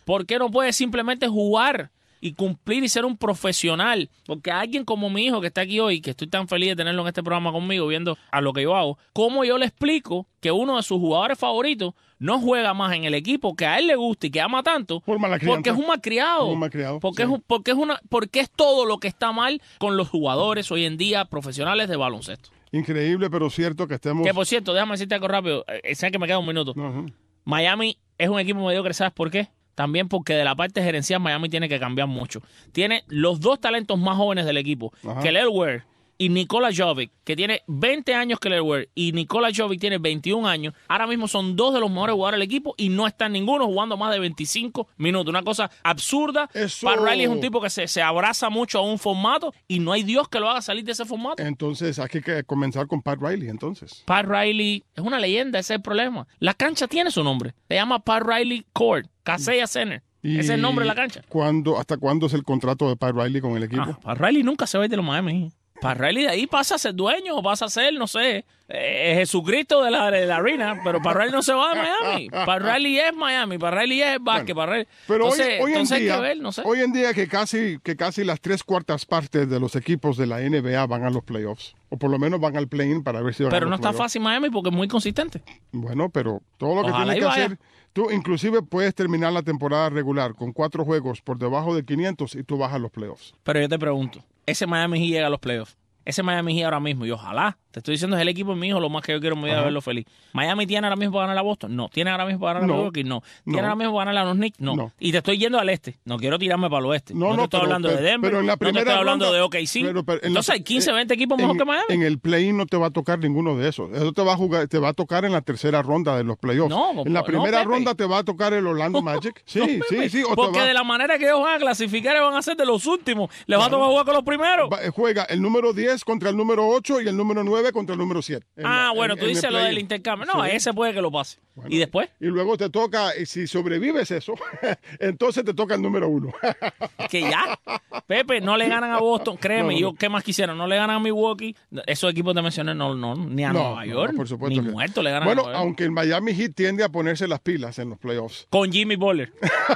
¿Por qué no puedes simplemente jugar y cumplir y ser un profesional? Porque alguien como mi hijo que está aquí hoy, que estoy tan feliz de tenerlo en este programa conmigo, viendo a lo que yo hago, ¿cómo yo le explico que uno de sus jugadores favoritos no juega más en el equipo que a él le gusta y que ama tanto? Por mala crianza. Porque es un malcriado. Un malcriado, porque, sí. es, porque, es una, porque es todo lo que está mal con los jugadores hoy en día profesionales de baloncesto. Increíble, pero cierto que estemos... Que por cierto, déjame decirte algo rápido. Eh, Sé que me queda un minuto. Ajá. Miami es un equipo mediocre, ¿sabes por qué? También porque de la parte gerencial Miami tiene que cambiar mucho. Tiene los dos talentos más jóvenes del equipo, Ajá. Kelly Ware y Nikola Jovic, que tiene veinte años Kelly Ware y Nikola Jovic tiene veintiún años. Ahora mismo son dos de los mejores jugadores del equipo y no están ninguno jugando más de veinticinco minutos. Una cosa absurda. Eso... Pat Riley es un tipo que se, se abraza mucho a un formato y no hay Dios que lo haga salir de ese formato. Entonces hay que comenzar con Pat Riley, entonces. Pat Riley es una leyenda, ese es el problema. La cancha tiene su nombre. Se llama Pat Riley Court, Kaseya Center. Y Ese es el nombre de la cancha. ¿cuándo, ¿Hasta cuándo es el contrato de Pat Riley con el equipo? Ah, Pat Riley nunca se va a ir de los Miami. Pat Riley de ahí pasa a ser dueño o pasa a ser, no sé, eh, Jesucristo de la, de la arena, pero Pat Riley no se va de Miami. Pat Riley es Miami, Pat Riley es el básquet. Bueno, Pat Riley. Pero entonces, hoy, hoy, entonces en día, hay que ver, no sé. hoy en día que casi, que casi las tres cuartas partes de los equipos de la N B A van a los playoffs. O por lo menos van al play-in para ver si van Pero a no los está playoffs. fácil Miami porque es muy consistente. Bueno, pero todo lo que Ojalá tienes y que vaya. hacer, tú inclusive puedes terminar la temporada regular con cuatro juegos por debajo de quinientos y tú vas a los playoffs. Pero yo te pregunto, ese Miami Heat llega a los playoffs. Ese Miami Heat ahora mismo, y ojalá, te estoy diciendo, es el equipo de mi hijo, lo más que yo quiero en mi vida Ajá. verlo feliz. ¿Miami tiene ahora mismo para ganar a Boston? No. ¿Tiene ahora mismo para ganar a No. Milwaukee? No. ¿Tiene No. ahora mismo para ganar a los Knicks? No. No. Y te estoy yendo al este. No quiero tirarme para el oeste. No, No, te no, estoy pero- hablando pero- de Denver. pero en la no te primera estoy hablando ronda- de O K C. pero- pero en la- Entonces hay quince, en- veinte equipos en, mejor que Miami. En el play-in no te va a tocar ninguno de esos. Eso te va a jugar, te va a tocar en la tercera ronda de los playoffs. No, en la no, primera Pepe. ronda te va a tocar el Orlando Magic. Sí, No, sí, Pepe, sí. O te Porque va- de la manera que ellos van a clasificar van a ser de los últimos. Les va a tocar jugar con los primeros. va- juega el número diez contra el número ocho y el número nueve contra el número siete. En Ah, la- bueno, en- tú en el dices lo play-in. del intercambio. No, Sí. ese puede que lo pase. Bueno, ¿Y después? Y luego te toca, y si sobrevives eso, entonces te toca el número uno. Que ya. Pepe, no le ganan a Boston. Créeme, No, no, yo no. qué más quisiera. No le ganan a Milwaukee. Esos equipos te mencioné, no, no, ni a No, Nueva no, York. por supuesto Ni que- muerto le ganan Bueno, a Nueva York. aunque el Miami Heat tiende a ponerse las pilas en los playoffs. Con Jimmy Butler.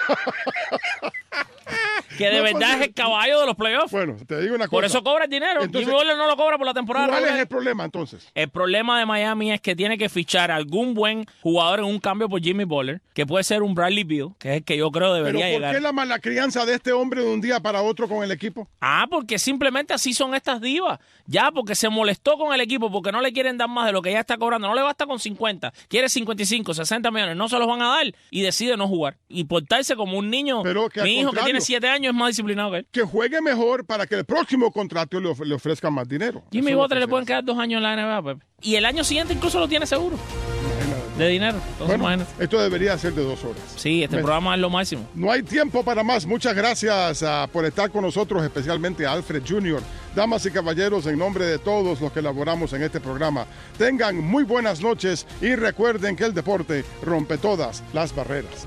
que de No, verdad pues, es el caballo de los playoffs. Bueno, te digo una cosa. Por eso cobra el dinero. Entonces, Jimmy Butler no lo cobra por la temporada ¿Cuál es regular. el problema entonces? El problema de Miami es que tiene que fichar algún buen jugador en un cambio por Jimmy Butler, que puede ser un Bradley Beal, que es el que yo creo ¿Pero debería por llegar. qué la mala crianza de este hombre de un día para otro con el equipo? Ah, porque simplemente así son estas divas. Ya, porque se molestó con el equipo, porque no le quieren dar más de lo que ya está cobrando. No le basta con cincuenta. Quiere cincuenta y cinco, sesenta millones. No se los van a dar y decide no jugar. Y portarse como un niño. Pero que al Mi hijo que contrario. tiene siete años es más disciplinado que él. Que juegue mejor para que el próximo contrato le, of- le ofrezcan más dinero. Jimmy Eso es lo Butler que le se pueden hace. quedar dos años en la N B A, Pepe. Y el año siguiente incluso lo tiene seguro. Imagínate. De dinero. Entonces, Bueno, imagínate. esto debería ser de dos horas. Sí, este Bueno. programa es lo máximo. No hay tiempo para más. Muchas gracias ah, por estar con nosotros, especialmente a Alfred junior Damas y caballeros, en nombre de todos los que elaboramos en este programa, tengan muy buenas noches y recuerden que el deporte rompe todas las barreras.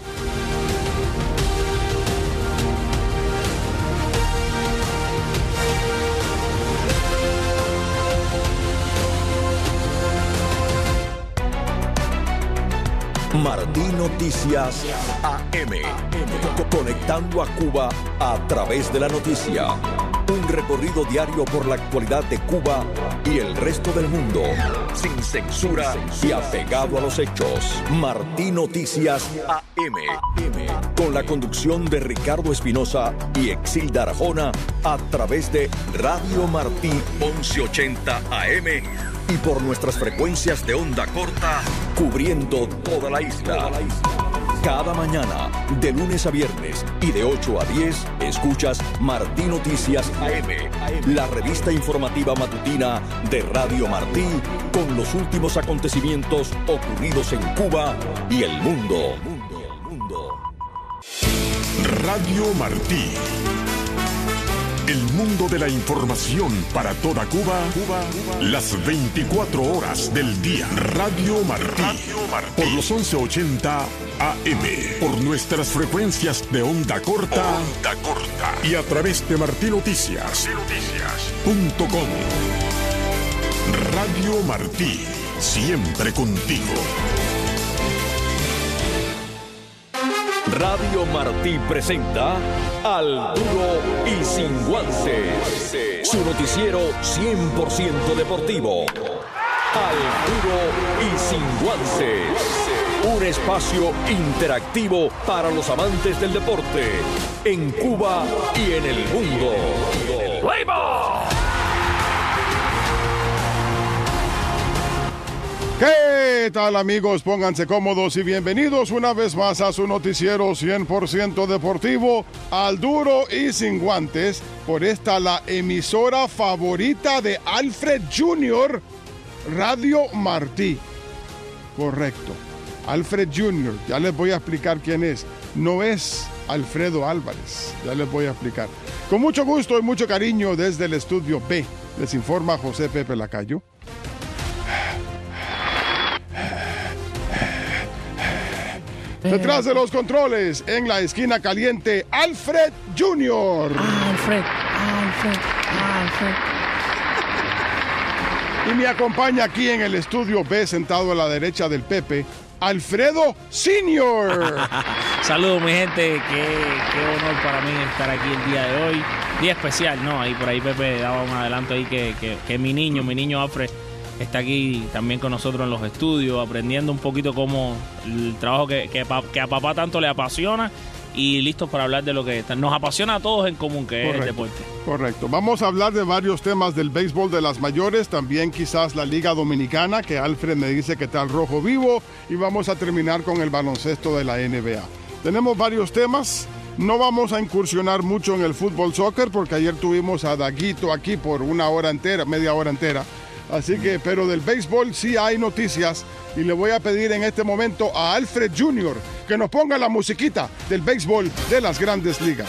Martí Noticias A M. Co- Conectando a Cuba a través de la noticia. Un recorrido diario por la actualidad de Cuba y el resto del mundo. Sin censura y apegado a los hechos. Martí Noticias A M. Con la conducción de Ricardo Espinosa y Exilda Arjona a través de Radio Martí once ochenta A M y por nuestras frecuencias de onda corta, cubriendo toda la isla. Cada mañana, de lunes a viernes y de ocho a diez, escuchas Martí Noticias A M, la revista informativa matutina de Radio Martí, con los últimos acontecimientos ocurridos en Cuba y el mundo. Radio Martí. El mundo de la información para toda Cuba, Cuba, las veinticuatro horas del día. Radio Martí. Por los once ochenta A M. Por nuestras frecuencias de onda corta. Onda corta. Y a través de martí noticias punto com. Radio Martí. Siempre contigo. Radio Martí presenta Al Duro y Sin Guantes. Su noticiero cien por ciento deportivo. Al Duro y Sin Guantes. Un espacio interactivo para los amantes del deporte en Cuba y en el mundo. ¿Qué tal, amigos? Pónganse cómodos y bienvenidos una vez más a su noticiero cien por ciento deportivo, Al Duro y Sin Guantes, por esta la emisora favorita de Alfred junior, Radio Martí. Correcto. Alfred junior, ya les voy a explicar quién es. No es Alfredo Álvarez, ya les voy a explicar. Con mucho gusto y mucho cariño desde el estudio B, les informa José Pepe Lacayo. Detrás de los controles, en la esquina caliente, Alfred junior Alfred, Alfred, Alfred. Y me acompaña aquí en el estudio B, sentado a la derecha del Pepe, Alfredo senior Saludos, mi gente. Qué, qué honor para mí estar aquí el día de hoy. Día especial, ¿no? Ahí por ahí Pepe daba un adelanto ahí que, que, que mi niño, mi niño Alfred está aquí también con nosotros en los estudios, aprendiendo un poquito cómo el trabajo que, que, que a papá tanto le apasiona y listos para hablar de lo que nos apasiona a todos en común, que correcto, es el deporte. Correcto. Vamos a hablar de varios temas del béisbol de las mayores, también quizás la Liga Dominicana, que Alfred me dice que está al rojo vivo, y vamos a terminar con el baloncesto de la N B A. Tenemos varios temas. No vamos a incursionar mucho en el fútbol soccer, porque ayer tuvimos a Daguito aquí por una hora entera, media hora entera. Así que, pero del béisbol sí hay noticias y le voy a pedir en este momento a Alfred junior que nos ponga la musiquita del béisbol de las Grandes Ligas.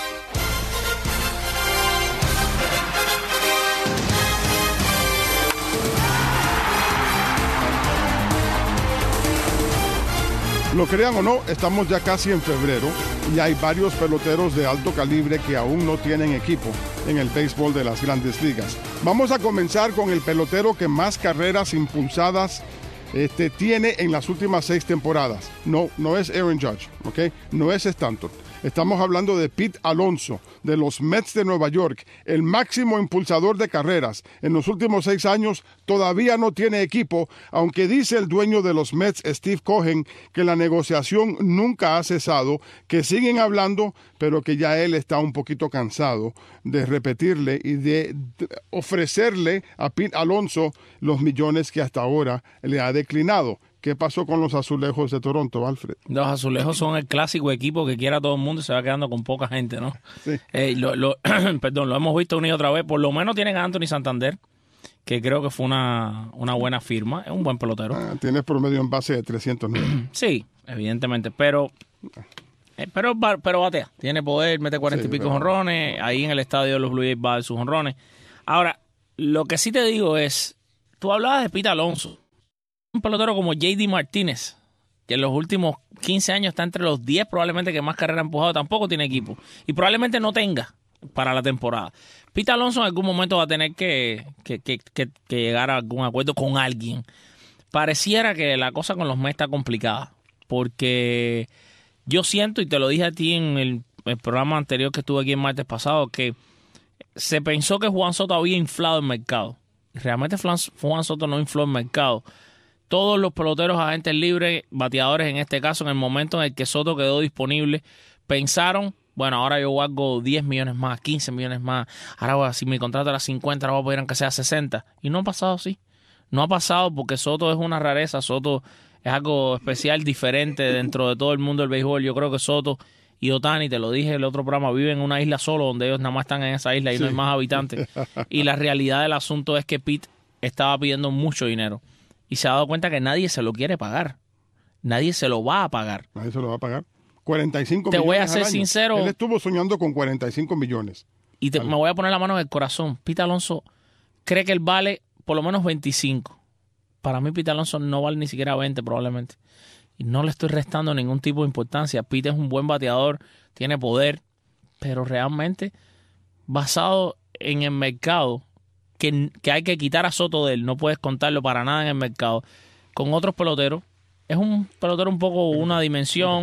Lo crean o no, estamos ya casi en febrero y hay varios peloteros de alto calibre que aún no tienen equipo en el béisbol de las Grandes Ligas. Vamos a comenzar con el pelotero que más carreras impulsadas este, tiene en las últimas seis temporadas. No, no es Aaron Judge, ¿ok? No es Stanton. Estamos hablando de Pete Alonso, de los Mets de Nueva York, el máximo impulsador de carreras. En los últimos seis años todavía no tiene equipo, aunque dice el dueño de los Mets, Steve Cohen, que la negociación nunca ha cesado, que siguen hablando, pero que ya él está un poquito cansado de repetirle y de ofrecerle a Pete Alonso los millones que hasta ahora le ha declinado. ¿Qué pasó con los Azulejos de Toronto, Alfred? Los Azulejos son el clásico equipo que quiera todo el mundo y se va quedando con poca gente, ¿no? Sí. Eh, lo, lo, perdón, lo hemos visto una y otra vez. Por lo menos tienen a Anthony Santander, que creo que fue una, una buena firma. Es un buen pelotero. Ah, tiene promedio en base de trescientos nueve. Sí, evidentemente, pero... Eh, pero, pero batea. Tiene poder, mete cuarenta sí, y pico jonrones. Ahí en el estadio de los Blue Jays va a dar sus jonrones. Ahora, lo que sí te digo es... Tú hablabas de Pete Alonso. Un pelotero como J D Martínez, que en los últimos quince años está entre los diez probablemente que más carrera ha empujado, tampoco tiene equipo. Y probablemente no tenga para la temporada. Pete Alonso en algún momento va a tener que, que, que, que, que llegar a algún acuerdo con alguien. Pareciera que la cosa con los Mets está complicada, porque yo siento, y te lo dije a ti en el, el programa anterior que estuve aquí el martes pasado, que se pensó que Juan Soto había inflado el mercado. Realmente Juan Soto no infló el mercado. Todos los peloteros agentes libres, bateadores en este caso, en el momento en el que Soto quedó disponible, pensaron, bueno, ahora yo valgo diez millones más, quince millones más, ahora si mi contrato era cincuenta, ahora voy a poder aunque sea sesenta. Y no ha pasado así. No ha pasado porque Soto es una rareza, Soto es algo especial, diferente dentro de todo el mundo del béisbol. Yo creo que Soto y Ohtani, te lo dije en el otro programa, viven en una isla solo, donde ellos nada más están en esa isla y sí, no hay más habitantes. Y la realidad del asunto es que Pete estaba pidiendo mucho dinero. Y se ha dado cuenta que nadie se lo quiere pagar. Nadie se lo va a pagar. Nadie se lo va a pagar. cuarenta y cinco te millones. Te voy a ser al año. sincero. Él estuvo soñando con cuarenta y cinco millones. Y te, me voy a poner la mano en el corazón. Pete Alonso cree que él vale por lo menos veinticinco. Para mí Pete Alonso no vale ni siquiera veinte probablemente. Y no le estoy restando ningún tipo de importancia. Pete es un buen bateador, tiene poder, pero realmente basado en el mercado, que, que hay que quitar a Soto de él, no puedes contarlo para nada en el mercado. Con otros peloteros, es un pelotero un poco una dimensión,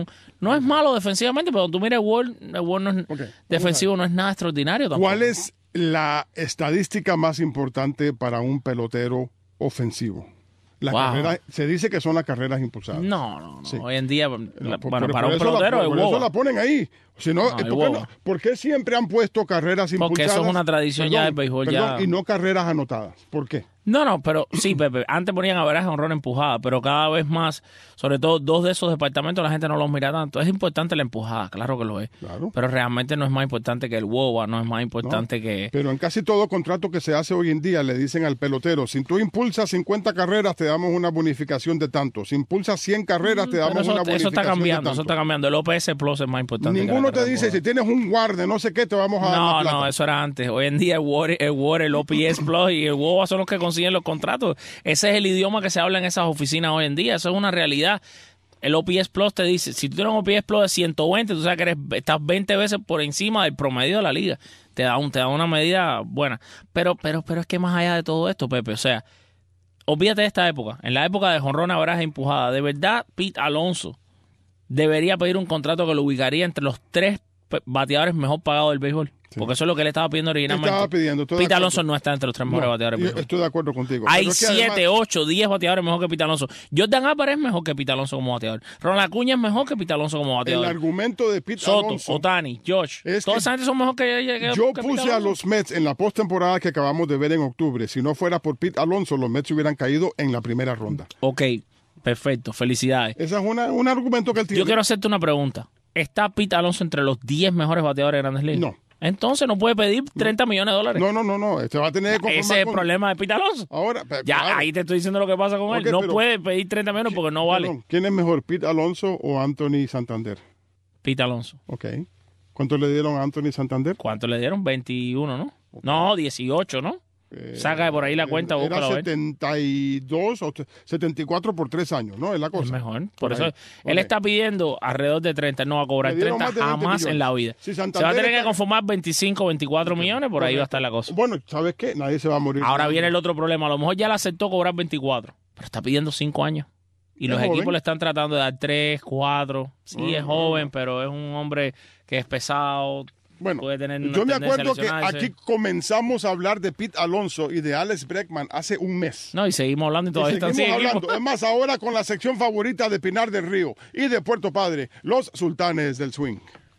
No es malo defensivamente, pero cuando tú miras Ward, Ward no es, Okay, defensivo no es nada extraordinario tampoco. ¿Cuál es la estadística más importante para un pelotero ofensivo? La Wow. carrera, se dice que son las carreras impulsadas. No, no, no. Sí. Hoy en día, la- No, por- bueno, por- para por un eso la- pelotero es por eso boba. la ponen ahí. Si no, No, ¿por, es qué boba. no- por qué siempre han puesto carreras impulsadas? Porque eso es una tradición ya del béisbol, perdón, ya. y no carreras anotadas. ¿Por qué? No, no, pero sí, Pepe. Antes ponían averaje honrón empujada, pero cada vez más, sobre todo dos de esos departamentos, la gente no los mira tanto. Es importante la empujada, claro que lo es. Claro. Pero realmente no es más importante que el W O B A, no es más importante que. Pero en casi todo contrato que se hace hoy en día le dicen al pelotero, si tú impulsas cincuenta carreras te damos una bonificación de tanto, si impulsas cien carreras te Pero damos eso, una eso bonificación está cambiando, de eso tanto. está cambiando. El O P S Plus es más importante. que la Ninguno te carrera dice, empujada. si tienes un guarde, no sé qué, te vamos a dar No, más plata. no, eso era antes. Hoy en día el W O R, el, W O R, el O P S Plus y el W O B A son los que consiguen los contratos. Ese es el idioma que se habla en esas oficinas hoy en día. Eso es una realidad. El O P S Plus te dice, si tú tienes un O P S Plus de ciento veinte, tú sabes que eres, estás veinte veces por encima del promedio de la liga. Te da, un, te da una medida buena. Pero, pero, pero es que más allá de todo esto, Pepe, o sea, olvídate de esta época. En la época de jonrón, averaje, empujada, de verdad, Pete Alonso debería pedir un contrato que lo ubicaría entre los tres pe- bateadores mejor pagados del béisbol. Porque eso es lo que le estaba pidiendo originalmente. Estaba pidiendo, estoy de Pete acuerdo. Alonso no está entre los tres mejores No, bateadores del yo béisbol. estoy de acuerdo contigo. Hay Pero es que siete, además- ocho, diez bateadores mejor que Pete Alonso. Jordan Álvarez es mejor que Pete Alonso como bateador. Ronald Acuña es mejor que Pete Alonso como el bateador. argumento de Pete Soto, Alonso. Otani, Josh. Es Toda que esa gente son mejor que, que, que Yo que Pete puse a Alonso. los Mets en la postemporada que acabamos de ver en octubre. Si no fuera por Pete Alonso, los Mets hubieran caído en la primera ronda. Ok, perfecto. Felicidades. Ese es una- un argumento que él tiene. Yo quiero hacerte una pregunta. ¿Está Pete Alonso entre los diez mejores bateadores de Grandes Ligas? No. Entonces no puede pedir treinta millones de dólares. No, no, no, no. Este va a tener que conformar Ese es el con- problema de Pete Alonso. Ahora, pe- Ya, claro. ahí te estoy diciendo lo que pasa con Ok, él. No pero- puede pedir treinta millones porque no vale. Perdón, ¿quién es mejor, Pete Alonso o Anthony Santander? Pete Alonso. Ok. ¿Cuánto le dieron a Anthony Santander? ¿Cuánto le dieron? veintiuno, ¿no? No, dieciocho, ¿no? Saca de por ahí la cuenta, Era búscalo a ver. setenta y dos o setenta y cuatro por tres años, ¿no? Es la cosa. Es mejor. Por Por eso ahí. él Ok. está pidiendo alrededor de treinta. No va a cobrar Le dieron treinta más de veinte jamás millones. en la vida. Si Se va a Santander tener que está- conformar veinticinco, veinticuatro millones, por ahí va a estar la cosa. Bueno, ¿sabes qué? Nadie se va a morir. Ahora viene el otro problema. A lo mejor ya le aceptó cobrar veinticuatro, pero está pidiendo cinco años. Y Es los joven. equipos le están tratando de dar tres, cuatro. Sí, es joven, pero es un hombre que es pesado. Bueno, puede tener una yo me tendencia a acuerdo que lesionarse. aquí comenzamos a hablar de Pete Alonso y de Alex Bregman hace un mes. No, y seguimos hablando y Y todavía están seguimos sin equipo. hablando. Es más, ahora con la sección favorita de Pinar del Río y de Puerto Padre, los sultanes del swing.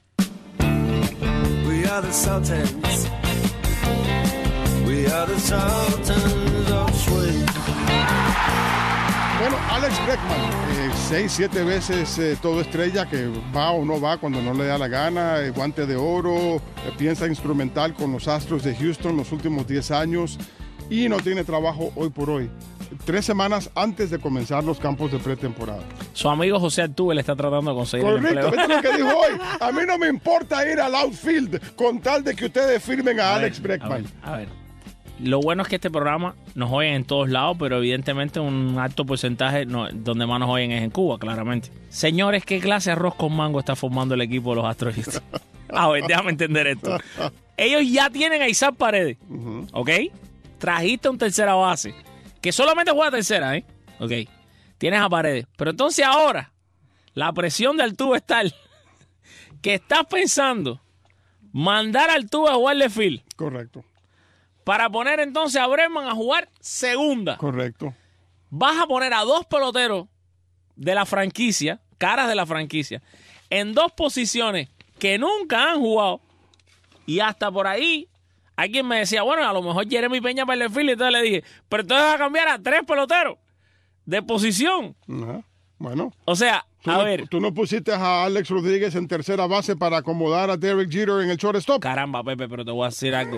We are the Sultans. We are the Sultans of Swing. Bueno, Alex Bregman, eh, seis, siete veces eh, todo estrella, que va o no va cuando no le da la gana, eh, guante de oro, eh, piensa instrumental con los Astros de Houston los últimos diez años y no tiene trabajo hoy por hoy. Tres semanas antes de comenzar los campos de pretemporada. Su amigo José Altuve le está tratando de conseguir el Correcto, empleo. ¿viste lo que dijo hoy? A mí no me importa ir al outfield con tal de que ustedes firmen a, A Alex ver, Bregman. A ver, a ver. Lo bueno es que este programa nos oyen en todos lados, pero evidentemente un alto porcentaje no- donde más nos oyen es en Cuba, claramente. Señores, ¿qué clase de arroz con mango está formando el equipo de los Astros? A ver, déjame entender esto. Ellos ya tienen a Isaac Paredes, ¿ok? Trajiste un tercera base, que solamente juega tercera, ¿eh? Ok. Tienes a Paredes. Pero entonces ahora, la presión de Altuve es tal que estás pensando mandar a Altuve a jugar de field Correcto, para poner entonces a Bregman a jugar segunda. correcto. Vas a poner a dos peloteros de la franquicia, caras de la franquicia, en dos posiciones que nunca han jugado. Y hasta por ahí, alguien me decía, bueno, a lo mejor Jeremy Peña para el field. Y entonces le dije, pero entonces vas a cambiar a tres peloteros de posición. Ajá. Bueno, O sea, tú a no, ver, tú no pusiste a Alex Rodríguez en tercera base para acomodar a Derek Jeter en el shortstop. caramba, Pepe, pero te voy a decir algo.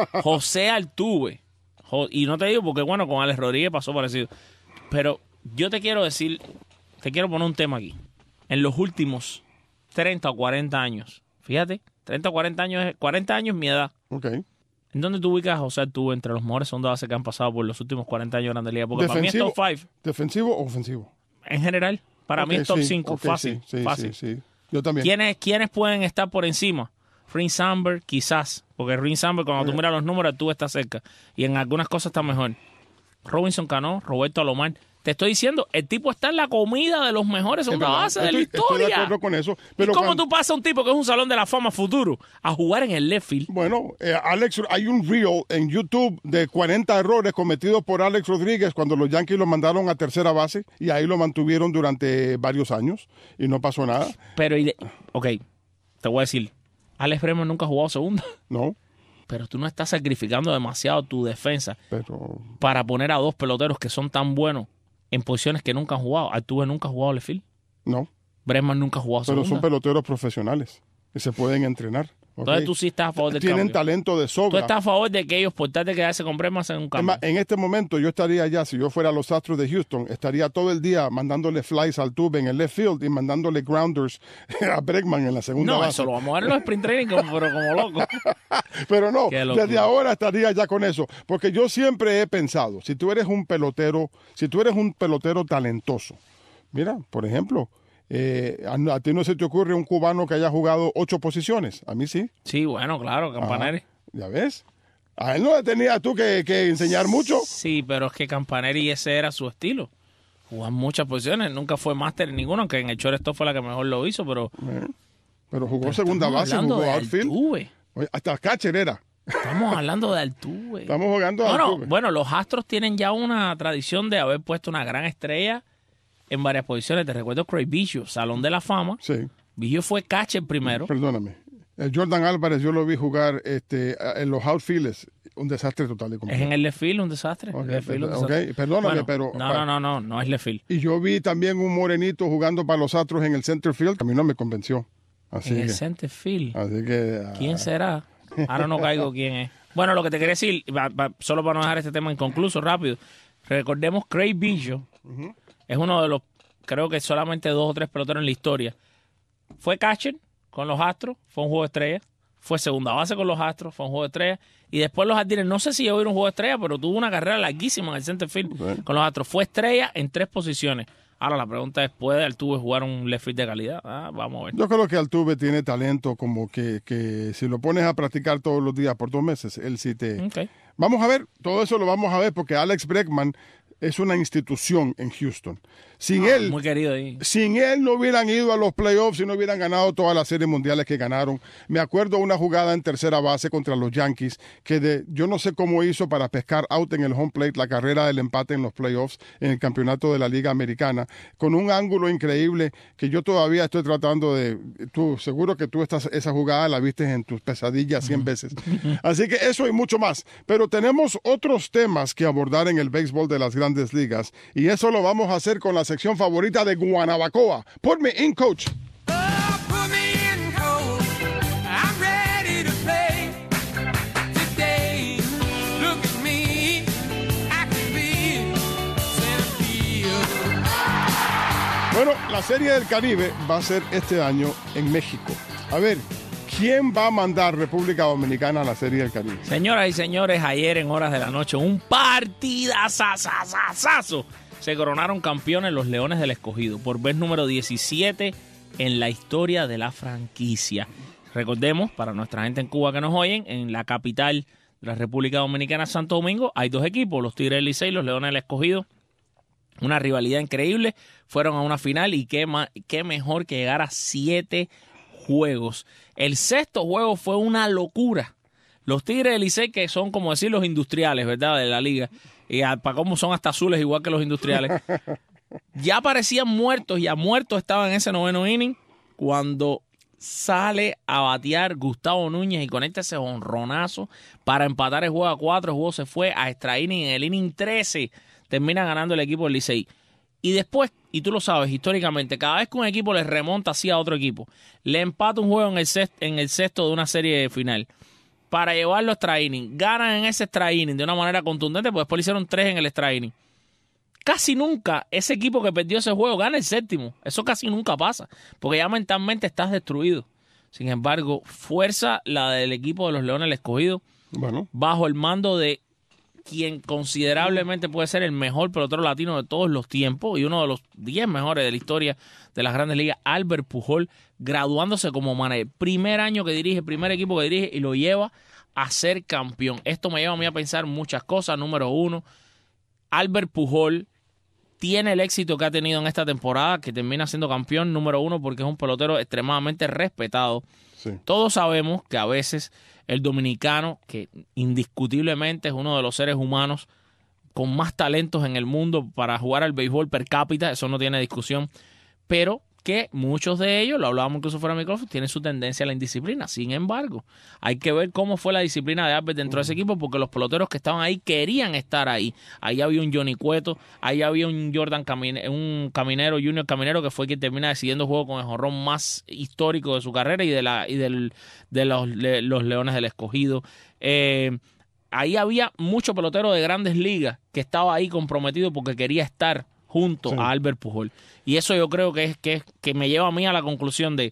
José Altuve, jo- y no te digo porque, bueno, con Alex Rodríguez pasó parecido, pero yo te quiero decir, te quiero poner un tema aquí. En los últimos treinta o cuarenta años, fíjate, treinta o cuarenta años, es- cuarenta años es mi edad. Ok. ¿En dónde tú ubicas a José Altuve entre los mejores segunda base que han pasado por los últimos cuarenta años de Grandes Ligas? Porque Defensivo. para mí es top cinco, ¿Defensivo o ofensivo? en general. Para mí Ok, es top sí, cinco, ok, fácil, sí, sí, fácil. sí, sí. Yo también. ¿Quiénes, ¿Quiénes pueden estar por encima? Rin Samberg, quizás. Porque Rin Samberg, cuando tú miras los números, tú estás cerca. Y en algunas cosas está mejor. Robinson Cano, Roberto Alomar. Te estoy diciendo, el tipo está en la comida de los mejores segunda Es verdad, base de estoy, la historia. Estoy de acuerdo con eso. Pero ¿Y cómo cuando- tú pasas a un tipo que es un salón de la fama futuro a jugar en el left field? Bueno, eh, Alex, hay un reel en YouTube de cuarenta errores cometidos por Alex Rodríguez cuando los Yankees lo mandaron a tercera base y ahí lo mantuvieron durante varios años y no pasó nada. Pero, y de- ok, te voy a decir, Alex Bregman nunca ha jugado segunda, No, pero tú no estás sacrificando demasiado tu defensa pero para poner a dos peloteros que son tan buenos en posiciones que nunca han jugado. Altuve nunca ha jugado left field. no. Bregman nunca ha jugado Pero segunda. son peloteros profesionales y se pueden entrenar. ¿ok? Entonces tú sí estás a favor del Tienen cambio. talento de Tú sobra. estás a favor de que ellos, por tal de quedarse con Bregman, hacen un Es cambio. más, en este momento yo estaría allá, si yo fuera a los Astros de Houston, estaría todo el día mandándole flies al tube en el left field y mandándole grounders a Bregman en la segunda No, base. eso lo vamos a ver en los sprint training, como, pero como loco. Pero no, Qué locura. desde ahora estaría ya con eso. Porque yo siempre he pensado, si tú eres un pelotero, si tú eres un pelotero talentoso, mira, por ejemplo, eh, a, a ti no se te ocurre un cubano que haya jugado ocho posiciones. A mí sí. Sí, bueno, claro, Campaneri. ¿Ya ves? A él no le tenías tú que, que enseñar mucho. Sí, pero es que Campaneri ese era su estilo. Jugar muchas posiciones, nunca fue máster en ninguno, aunque en el shortstop fue la que mejor lo hizo, pero... Pero jugó segunda estamos base, hablando jugó de outfield. Altuve. Oye, hasta catcher era. Estamos hablando de Altuve. Estamos jugando a Bueno, Altuve. bueno, los Astros tienen ya una tradición de haber puesto una gran estrella en varias posiciones. Te recuerdo Craig Biggio, Salón de la Fama. Sí, Biggio fue catcher primero. perdóname. El Jordan Álvarez yo lo vi jugar este, en los outfields. Un desastre total de Es completo. en el left field un desastre. Ok, Left field, un ok, desastre. perdóname, Bueno, pero- No, no, no, no, no es left field. Y yo vi también un morenito jugando para los Astros en el center field. A mí no me convenció. Así En que, el center field. así que ah, ¿Quién será? Ahora no caigo quién es. Bueno, lo que te quería decir, pa- pa- solo para no dejar este tema inconcluso, rápido. Recordemos Craig Biggio. Es uno de los, creo que solamente dos o tres peloteros en la historia. Fue catcher con los Astros, fue un juego de estrellas. Fue segunda base con los Astros, fue un juego de estrellas. Y después los Jardines, no sé si llegó a ir un juego de estrellas, pero tuvo una carrera larguísima en el center field Bueno. con los Astros. Fue estrella en tres posiciones. Ahora la pregunta es, ¿puede Altuve jugar un left field de calidad? Ah, vamos a ver. yo creo que Altuve tiene talento como que, que si lo pones a practicar todos los días por dos meses, él sí te... Ok. Vamos a ver, todo eso lo vamos a ver porque Alex Bregman es una institución en Houston. Sin Ah, él... Muy querido ahí. Sin él no hubieran ido a los playoffs y no hubieran ganado todas las series mundiales que ganaron. Me acuerdo una jugada en tercera base contra los Yankees que de, yo no sé cómo hizo para pescar out en el home plate la carrera del empate en los playoffs en el campeonato de la Liga Americana con un ángulo increíble que yo todavía estoy tratando de... Tú, seguro que tú estás, esa jugada la viste en tus pesadillas cien veces. Así que eso y mucho más. Pero tenemos otros temas que abordar en el béisbol de las Grandes Ligas y eso lo vamos a hacer con la sección favorita de Guanabacoa. Put me in, coach. Oh, put me in cold. I'm ready to play today. Look at me, I can be center field. Bueno, la Serie del Caribe va a ser este año en México. A ver, ¿quién va a mandar República Dominicana a la Serie del Caribe? Señoras y señores, ayer en horas de la noche, un partidazazazazazo. Se coronaron campeones los Leones del Escogido por vez número diecisiete en la historia de la franquicia. Recordemos, para nuestra gente en Cuba que nos oyen, en la capital de la República Dominicana, Santo Domingo, hay dos equipos, los Tigres del Licey y los Leones del Escogido. Una rivalidad increíble. Fueron a una final y qué, ma- qué mejor que llegar a siete juegos. El sexto juego fue una locura. Los Tigres del Licey, que son como decir los industriales, ¿verdad? De la liga. Y para cómo son hasta azules igual que los industriales. Ya parecían muertos y a muertos estaban en ese noveno inning cuando sale a batear Gustavo Núñez y conecta ese honronazo para empatar el juego a cuatro. El juego se fue a extra inning en el inning trece. Termina ganando el equipo del Licey. Y después, y tú lo sabes, históricamente, cada vez que un equipo le remonta así a otro equipo, le empata un juego en el sexto, en el sexto de una serie final para llevarlo a extra inning, ganan en ese extra inning de una manera contundente, pues después le hicieron tres en el extra inning. Casi nunca ese equipo que perdió ese juego gana el séptimo. Eso casi nunca pasa, porque ya mentalmente estás destruido. Sin embargo, fuerza la del equipo de los Leones del Escogido, Bueno, bajo el mando de quien considerablemente puede ser el mejor pelotero latino de todos los tiempos y uno de los diez mejores de la historia de las Grandes Ligas, Albert Pujol, graduándose como manager. Primer año que dirige, primer equipo que dirige y lo lleva a ser campeón. Esto me lleva a mí a pensar muchas cosas. Número uno, Albert Pujol tiene el éxito que ha tenido en esta temporada, que termina siendo campeón número uno porque es un pelotero extremadamente respetado. Sí. Todos sabemos que a veces el dominicano, que indiscutiblemente es uno de los seres humanos con más talentos en el mundo para jugar al béisbol per cápita, eso no tiene discusión, pero que muchos de ellos, lo hablábamos incluso fuera de micrófono, tienen su tendencia a la indisciplina. Sin embargo, hay que ver cómo fue la disciplina de Albert dentro de ese equipo, porque los peloteros que estaban ahí querían estar ahí. Ahí había un Johnny Cueto, ahí había un Jordan Camine, un Caminero, Junior Caminero, que fue quien termina decidiendo el juego con el jonrón más histórico de su carrera y de la y del, de los, de los Leones del Escogido. Eh, ahí había mucho pelotero de grandes ligas que estaba ahí comprometido porque quería estar junto sí. a Albert Pujol. Y eso yo creo que es que, que me lleva a mí a la conclusión de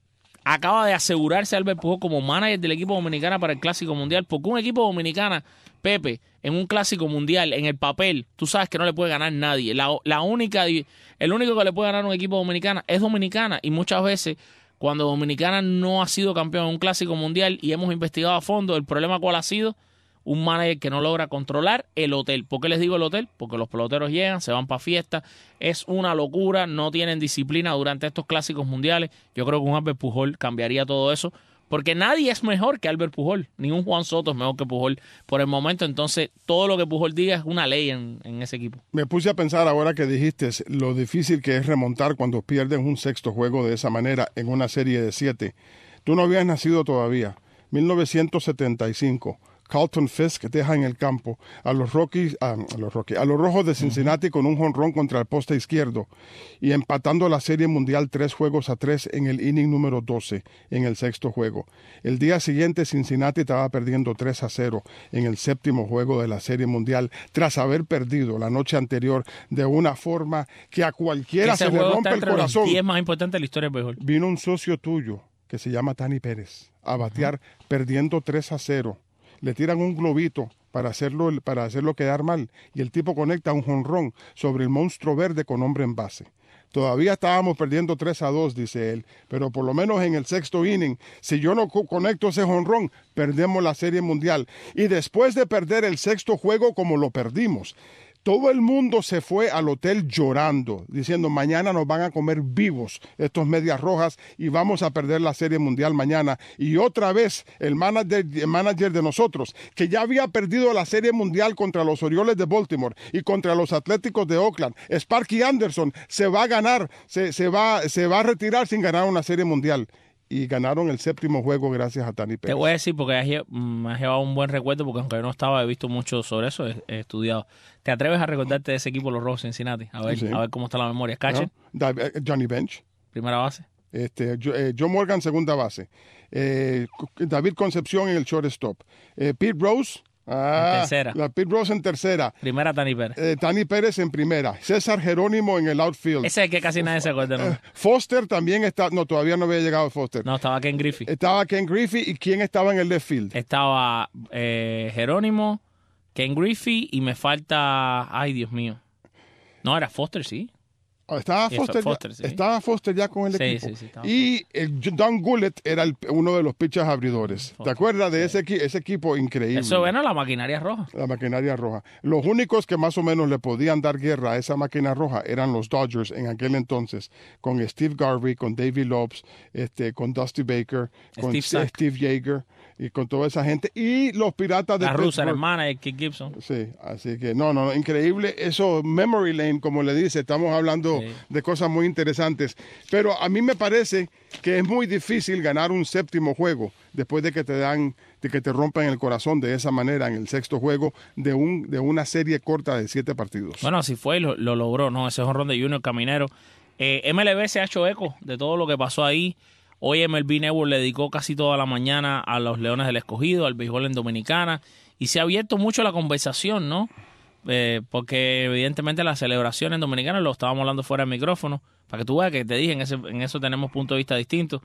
acaba de asegurarse Albert Pujol como manager del equipo dominicana para el Clásico Mundial, porque un equipo dominicana, Pepe, en un Clásico Mundial, en el papel, tú sabes que no le puede ganar nadie. La, la única, el único que le puede ganar a un equipo dominicana es Dominicana, y muchas veces cuando Dominicana no ha sido campeón en un Clásico Mundial y hemos investigado a fondo, el problema cuál ha sido, un manager que no logra controlar el hotel. ¿Por qué les digo el hotel? Porque los peloteros llegan, se van para fiesta, es una locura, no tienen disciplina durante estos clásicos mundiales. Yo creo que un Albert Pujol cambiaría todo eso, porque nadie es mejor que Albert Pujol, ni un Juan Soto es mejor que Pujol por el momento. Entonces todo lo que Pujol diga es una ley en, en ese equipo. Me puse a pensar ahora que dijiste lo difícil que es remontar cuando pierden un sexto juego de esa manera en una serie de siete. Tú no habías nacido todavía. mil novecientos setenta y cinco. Carlton Fisk deja en el campo a los Rockies, a, a los Rockies, a los Rojos de Cincinnati con un jonrón contra el poste izquierdo y empatando la Serie Mundial tres juegos a tres en el inning número doce en el sexto juego. El día siguiente Cincinnati estaba perdiendo tres a cero en el séptimo juego de la Serie Mundial tras haber perdido la noche anterior de una forma que a cualquiera Ese se le rompe el corazón. Y es más importante de la historia del béisbol. Vino un socio tuyo que se llama Tani Pérez a batear uh-huh. perdiendo tres a cero. Le tiran un globito para hacerlo, para hacerlo quedar mal y el tipo conecta un jonrón sobre el monstruo verde con hombre en base. Todavía estábamos perdiendo tres a dos, dice él, pero por lo menos en el sexto inning, si yo no co- conecto ese jonrón, perdemos la Serie Mundial. Y después de perder el sexto juego como lo perdimos, todo el mundo se fue al hotel llorando, diciendo mañana nos van a comer vivos estos Medias Rojas y vamos a perder la Serie Mundial mañana. Y otra vez el manager, el manager de nosotros, que ya había perdido la Serie Mundial contra los Orioles de Baltimore y contra los Atléticos de Oakland, Sparky Anderson, se va a ganar, se, se, va, se va a retirar sin ganar una Serie Mundial. Y ganaron el séptimo juego gracias a Tani Pérez. Te voy a decir porque me has llevado un buen recuerdo, porque aunque yo no estaba, he visto mucho sobre eso, he, he estudiado. ¿Te atreves a recordarte de ese equipo, los Rojos Cincinnati? A ver, sí. a ver cómo está la memoria. ¿Catcher? ¿No? Johnny Bench. Primera base. Este, eh, Joe Morgan, segunda base. Eh, David Concepción en el shortstop. Eh, Pete Rose. Ah, en tercera. La Pete Rose en tercera. Primera Tani Pérez. Eh, Tani Pérez en primera. César Jerónimo en el outfield. Ese es que casi nadie se acuerda, ¿no? Eh, Foster también está. No, todavía no había llegado Foster. No, estaba Ken Griffey. Estaba Ken Griffey. ¿Y quién estaba en el left field? Estaba eh, Jerónimo, Ken Griffey y me falta. Ay, Dios mío. No, era Foster, sí. Estaba Foster, Foster, ya, sí. estaba Foster ya con el sí, equipo. Sí, sí, y el Don Gullett era el, uno de los pitchers abridores. Foster, ¿Te acuerdas de sí. ese, equi- ese equipo increíble? Eso bueno, la maquinaria roja. La maquinaria roja. Los únicos que más o menos le podían dar guerra a esa máquina roja eran los Dodgers en aquel entonces, con Steve Garvey, con Davey Lopes, este, con Dusty Baker, con Steve Steve, Sack. Steve Yeager y con toda esa gente. Y los Piratas de La rusa, la Pittsburgh. hermana de Keith Gibson. Sí, así que no, no, no, increíble. Eso, memory lane, como le dice, estamos hablando Sí. de cosas muy interesantes. Pero a mí me parece que es muy difícil ganar un séptimo juego después de que te dan, de que te rompan el corazón de esa manera en el sexto juego de un de una serie corta de siete partidos. Bueno, así fue y lo, lo logró, ¿no? Ese jonrón de Junior Caminero. Eh, M L B se ha hecho eco de todo lo que pasó ahí. Hoy M L B Network le dedicó casi toda la mañana a los Leones del Escogido, al béisbol en Dominicana, y se ha abierto mucho la conversación, ¿no? Eh, porque evidentemente las celebraciones en Dominicana, lo estábamos hablando fuera del micrófono, para que tú veas que te dije, en, ese, en eso tenemos puntos de vista distintos.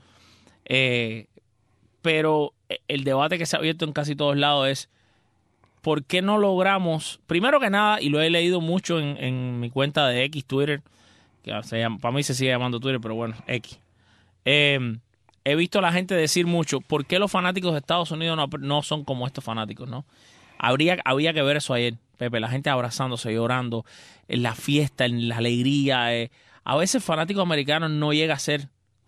Eh, pero el debate que se ha abierto en casi todos lados es ¿por qué no logramos, primero que nada, y lo he leído mucho en, en mi cuenta de X, Twitter, que se llama, para mí se sigue llamando Twitter, pero bueno, X. Eh, he visto a la gente decir mucho, ¿por qué los fanáticos de Estados Unidos no, no son como estos fanáticos, no? habría, había que ver eso ayer, Pepe, la gente abrazándose, llorando, en la fiesta, en la alegría. Eh. A veces el fanático americano no llega a ser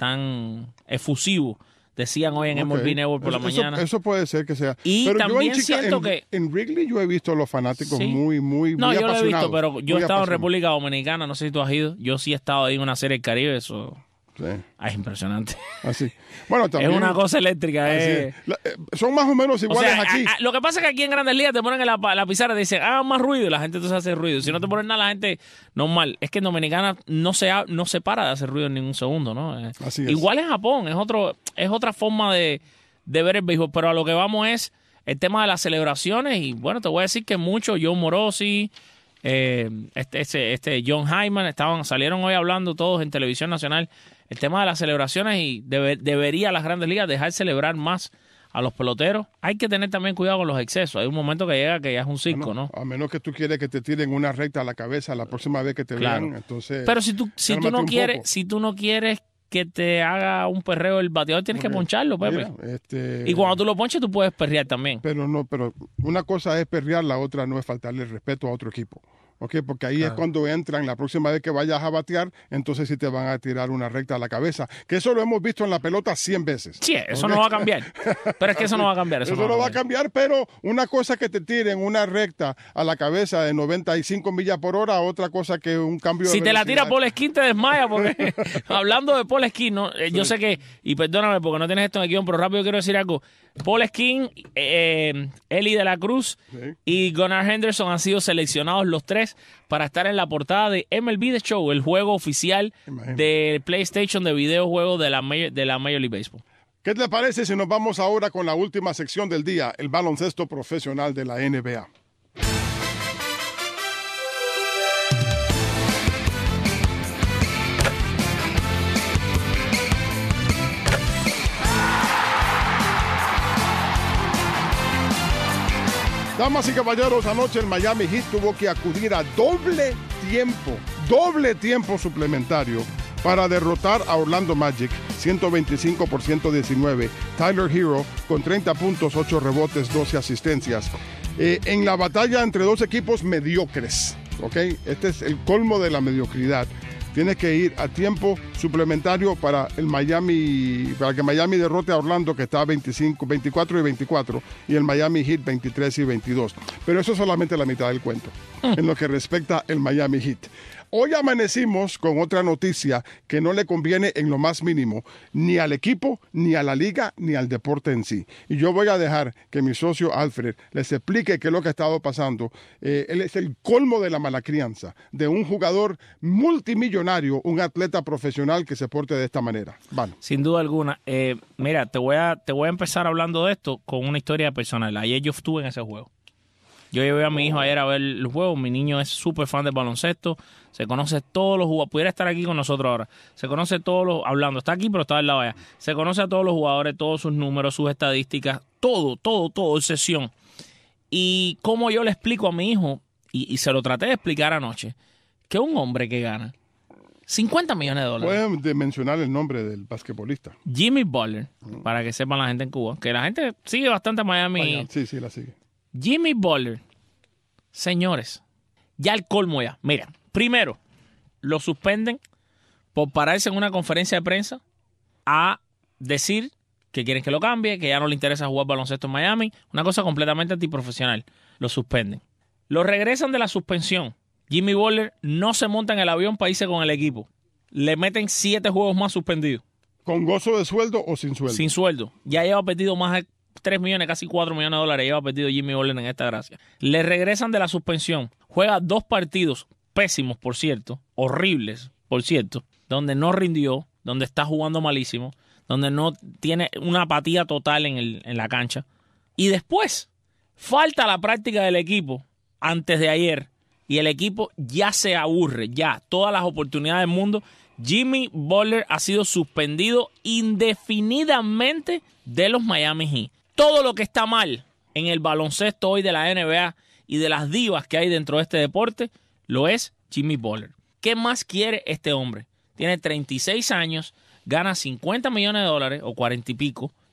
tan efusivo. Decían hoy en okay. M L B Network por eso, la mañana. Eso, eso puede ser que sea. Y pero también yo en Chica, siento en, que... En Wrigley yo he visto a los fanáticos ¿sí? muy, muy, no, muy yo apasionados. lo he visto, pero yo he estado en República Dominicana, no sé si tú has ido. Yo sí he estado ahí en una serie del Caribe, eso... Sí. Ah, es impresionante. Así. Bueno, también, es una cosa eléctrica. Eh. La, eh, son más o menos iguales o sea, aquí. A, a, lo que pasa es que aquí en Grandes Ligas te ponen en la, la pizarra y dicen, hagan más ruido, y la gente entonces hace ruido. Si no te ponen nada, la gente normal. Es que en Dominicana no se, ha, no se para de hacer ruido en ningún segundo, ¿no? Eh, Así es. Igual en Japón, es, otro, es otra forma de, de ver el béisbol. Pero a lo que vamos es el tema de las celebraciones. Y bueno, te voy a decir que mucho, Joe Morosi, eh, este, este, este John Hyman, estaban, salieron hoy hablando todos en Televisión Nacional el tema de las celebraciones y debe, debería las Grandes Ligas dejar celebrar más a los peloteros. Hay que tener también cuidado con los excesos. Hay un momento que llega que ya es un circo, bueno, ¿no? A menos que tú quieres que te tiren una recta a la cabeza la próxima vez que te claro. vean, entonces... Pero si tú, si tú no quieres, si tú no quieres que te haga un perreo el bateador, tienes okay. que poncharlo, Pepe. Mira, este... Y cuando tú lo ponches, tú puedes perrear también. Pero no, pero una cosa es perrear, la otra no es faltarle el respeto a otro equipo. Okay, porque ahí claro. es cuando entran, la próxima vez que vayas a batear, entonces sí te van a tirar una recta a la cabeza. Que eso lo hemos visto en la pelota cien veces. Sí, eso okay. no va a cambiar. Pero es que eso no va a cambiar. Eso, eso no, no va a cambiar, pero una cosa que te tiren una recta a la cabeza de noventa y cinco millas por hora, otra cosa que un cambio si de te velocidad. la tira Paul Skeens te desmaya, porque hablando de Paul Skeens, ¿no? sí. yo sé que, y perdóname porque no tienes esto en el guión, pero rápido quiero decir algo. Paul Skeens, eh, Eli de la Cruz sí. y Gunnar Henderson han sido seleccionados los tres para estar en la portada de M L B The Show, el juego oficial Imagínate. de PlayStation de videojuegos de la, de la Major League Baseball. ¿Qué te parece si nos vamos ahora con la última sección del día, el baloncesto profesional de la N B A? Damas y caballeros, anoche el Miami Heat tuvo que acudir a doble tiempo, doble tiempo suplementario para derrotar a Orlando Magic, ciento veinticinco por ciento diecinueve. Tyler Hero con treinta puntos, ocho rebotes, doce asistencias. Eh, en la batalla entre dos equipos mediocres, ¿ok? Este es el colmo de la mediocridad. Tienes que ir a tiempo suplementario para el Miami, para que Miami derrote a Orlando, que está veinticinco, veinticuatro y veinticuatro, y el Miami Heat veintitrés y veintidós. Pero eso es solamente la mitad del cuento, en lo que respecta al Miami Heat. Hoy amanecimos con otra noticia que no le conviene en lo más mínimo, ni al equipo, ni a la liga, ni al deporte en sí. Y yo voy a dejar que mi socio Alfred les explique qué es lo que ha estado pasando. Eh, él es el colmo de la mala crianza de un jugador multimillonario, un atleta profesional que se porte de esta manera. Vale. Sin duda alguna. Eh, mira, te voy, a, te voy a empezar hablando de esto con una historia personal. Ayer yo estuve en ese juego. Yo llevé a mi hijo ayer a ver el juego. Mi niño es súper fan del baloncesto. Se conoce todos los jugadores. Pudiera estar aquí con nosotros ahora. Se conoce todos los... Hablando. Está aquí, pero está al lado allá. Se conoce a todos los jugadores, todos sus números, sus estadísticas. Todo, todo, todo. Sesión. Y como yo le explico a mi hijo, y, y se lo traté de explicar anoche, que un hombre que gana cincuenta millones de dólares. Pueden mencionar el nombre del basquetbolista. Jimmy Butler. Mm. Para que sepan la gente en Cuba. Que la gente sigue bastante a Miami. Vaya, sí, sí, la sigue. Jimmy Butler, señores, ya el colmo ya. Mira, primero, lo suspenden por pararse en una conferencia de prensa a decir que quieren que lo cambie, que ya no le interesa jugar baloncesto en Miami. Una cosa completamente antiprofesional. Lo suspenden. Lo regresan de la suspensión. Jimmy Butler no se monta en el avión para irse con el equipo. Le meten siete juegos más suspendidos. ¿Con gozo de sueldo o sin sueldo? Sin sueldo. Ya lleva perdido más de tres millones, casi cuatro millones de dólares lleva perdido Jimmy Butler en esta gracia. Le regresan de la suspensión. Juega dos partidos pésimos, por cierto, horribles, por cierto, donde no rindió, donde está jugando malísimo, donde no tiene una apatía total en, el, en la cancha. Y después, falta la práctica del equipo antes de ayer y el equipo ya se aburre, ya, todas las oportunidades del mundo. Jimmy Butler ha sido suspendido indefinidamente de los Miami Heat. Todo lo que está mal en el baloncesto hoy de la N B A y de las divas que hay dentro de este deporte, lo es Jimmy Butler. ¿Qué más quiere este hombre? Tiene treinta y seis años, gana cincuenta millones de dólares o cuarenta y pico,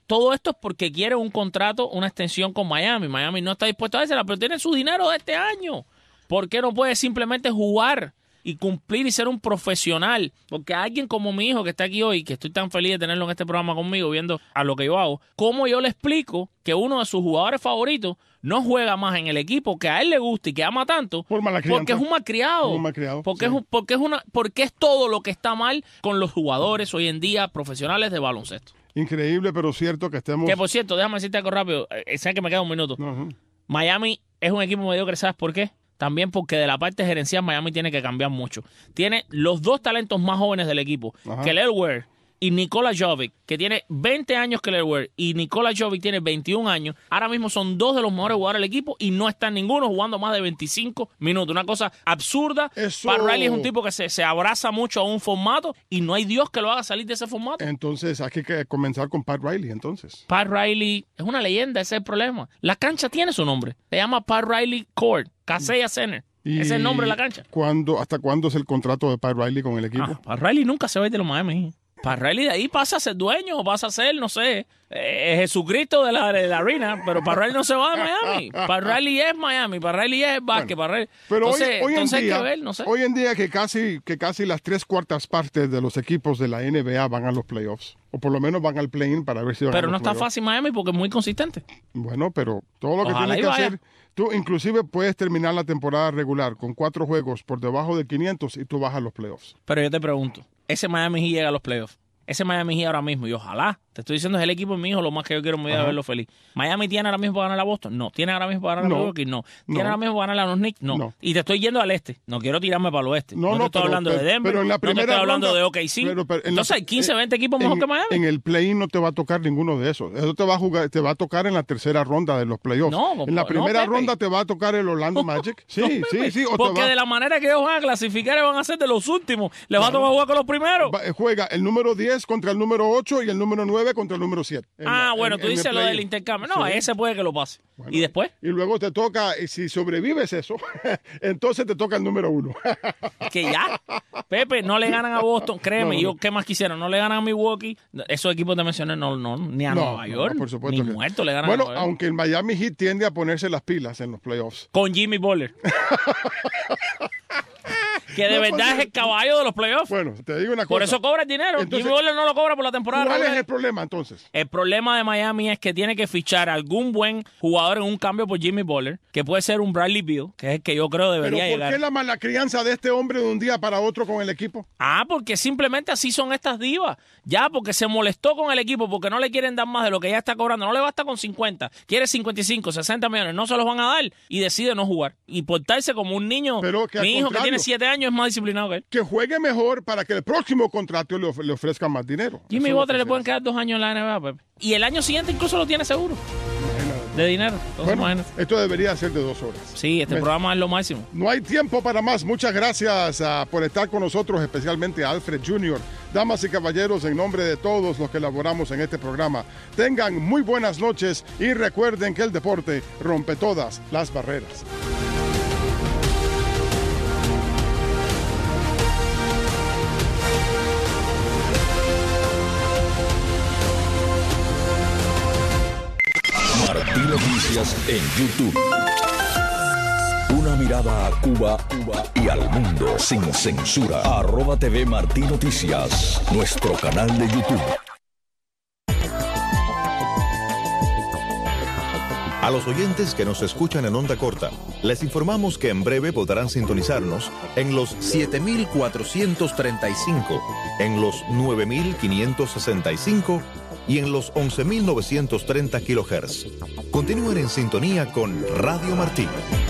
todo esto es porque quiere un contrato, una extensión con Miami. Miami no está dispuesto a dársela, pero tiene su dinero de este año. ¿Por qué no puede simplemente jugar y cumplir y ser un profesional? Porque alguien como mi hijo que está aquí hoy, que estoy tan feliz de tenerlo en este programa conmigo, viendo a lo que yo hago, ¿cómo yo le explico que uno de sus jugadores favoritos no juega más en el equipo que a él le gusta y que ama tanto? Por mala crianza. Porque es un malcriado. Un malcriado, porque, sí. es, un- porque, es una, porque es todo lo que está mal con los jugadores hoy en día profesionales de baloncesto. Increíble, pero cierto que estemos... Que por cierto, déjame decirte algo rápido. Eh, sé que me queda un minuto. Ujú. Miami es un equipo mediocre, ¿sabes por qué? También porque de la parte gerencial Miami tiene que cambiar mucho. Tiene los dos talentos más jóvenes del equipo, Ajá. Kelly Ware y Nikola Jovic, que tiene veinte años Kelly Ware y Nikola Jovic tiene veintiún años. Ahora mismo son dos de los mejores jugadores del equipo y no están ninguno jugando más de veinticinco minutos. Una cosa absurda. Eso- Pat Riley es un tipo que se, se abraza mucho a un formato y no hay Dios que lo haga salir de ese formato. Entonces hay que comenzar con Pat Riley, entonces. Pat Riley es una leyenda, ese es el problema. La cancha tiene su nombre. Se llama Pat Riley Court, Kaseya Center. Y Ese es el nombre de la cancha. ¿cuándo, ¿Hasta cuándo es el contrato de Pat Riley con el equipo? Ah, Pat Riley nunca se va a ir de los Miami. Pat Riley de ahí pasa a ser dueño o pasa a ser, no sé, eh, Jesucristo de la, de la arena, pero Pat Riley no se va de Miami. Pat Riley es Miami, Pat Riley es el básquet. Pat Riley- Pero entonces, hoy, hoy en entonces hay día, que ver, no sé. hoy en día que casi, que casi las tres cuartas partes de los equipos de la N B A van a los playoffs. O por lo menos van al play-in para ver si van Pero a no los está playoffs. fácil Miami porque es muy consistente. Bueno, pero todo lo que Ojalá tienes y que vaya. hacer, tú inclusive puedes terminar la temporada regular con cuatro juegos por debajo de quinientos y tú vas a los playoffs. Pero yo te pregunto, ese Miami Heat llega a los playoffs. Ese Miami Heat ahora mismo, y ojalá, te estoy diciendo, es el equipo de mi hijo, lo más que yo quiero en mi vida Ajá. verlo feliz. ¿Miami tiene ahora mismo para ganar a Boston? No. ¿Tiene ahora mismo para ganar a No. Milwaukee? No. ¿Tiene No. ahora mismo para ganar a los Knicks? No. No. Y te estoy yendo al este. No quiero tirarme para el oeste. No, No, te no, estoy pero- hablando pero- de Denver, pero en la no te primera estoy hablando ronda- de O K C. pero- pero en la- Entonces hay quince, en- veinte equipos mejor en, que Miami. En el play-in no te va a tocar ninguno de esos. Eso te va a jugar, te va a tocar en la tercera ronda de los playoffs. No, en la no, primera Pepe. ronda te va a tocar el Orlando Magic. Sí, No, sí, Pepe, sí. O te porque va- de la manera que ellos van a clasificar van a ser de los últimos. Les va a tomar jugar con los primeros. va- juega el número diez contra el número ocho y el número nueve contra el número siete. En Ah, la- bueno, en- tú en el dices lo play-in. del intercambio. No, Sí. ese puede que lo pase. ¿Y después? Y luego te toca, y si sobrevives eso, entonces te toca el número uno. Que ya, Pepe, no le ganan a Boston, créeme, No, no, yo no. qué más quisiera, no le ganan a Milwaukee, esos equipos te mencioné, no, no, ni a No, Nueva no, York, por supuesto ni que- muerto le ganan Bueno, a Nueva York. aunque el Miami Heat tiende a ponerse las pilas en los playoffs. Con Jimmy Butler. Que de No, verdad pues, es el caballo de los playoffs. Bueno, te digo una cosa. Por eso cobra el dinero. Entonces, Jimmy Butler no lo cobra por la temporada ¿cuál es regular. el problema entonces? El problema de Miami es que tiene que fichar algún buen jugador en un cambio por Jimmy Butler, que puede ser un Bradley Beal, que es el que yo creo Pero debería ¿por llegar. qué la mala crianza de este hombre de un día para otro con el equipo? Ah, porque simplemente así son estas divas. Ya, porque se molestó con el equipo, porque no le quieren dar más de lo que ya está cobrando. No le basta con cincuenta. Quiere cincuenta y cinco, sesenta millones. No se los van a dar y decide no jugar. Y portarse como un niño. Pero que al Mi hijo que contrario. tiene siete años es más disciplinado que él. Que juegue mejor para que el próximo contrato le, of- le ofrezcan más dinero. Jimmy Eso es lo Butler que le se pueden hace. quedar dos años en la N B A, Pepe. Y el año siguiente incluso lo tiene seguro. De dinero. Entonces, Bueno, imagínate. esto debería ser de dos horas. Sí, este Me- programa es lo máximo. No hay tiempo para más. Muchas gracias ah, por estar con nosotros, especialmente a Alfred junior Damas y caballeros, en nombre de todos los que elaboramos en este programa, tengan muy buenas noches y recuerden que el deporte rompe todas las barreras. Martí Noticias en YouTube. Una mirada a Cuba, Cuba y al mundo sin censura. Arroba T V Martí Noticias, nuestro canal de YouTube. A los oyentes que nos escuchan en onda corta, les informamos que en breve podrán sintonizarnos en los siete mil cuatrocientos treinta y cinco, en los nueve mil quinientos sesenta y cinco y en los once mil novecientos treinta kilohertz. Continúen en sintonía con Radio Martí.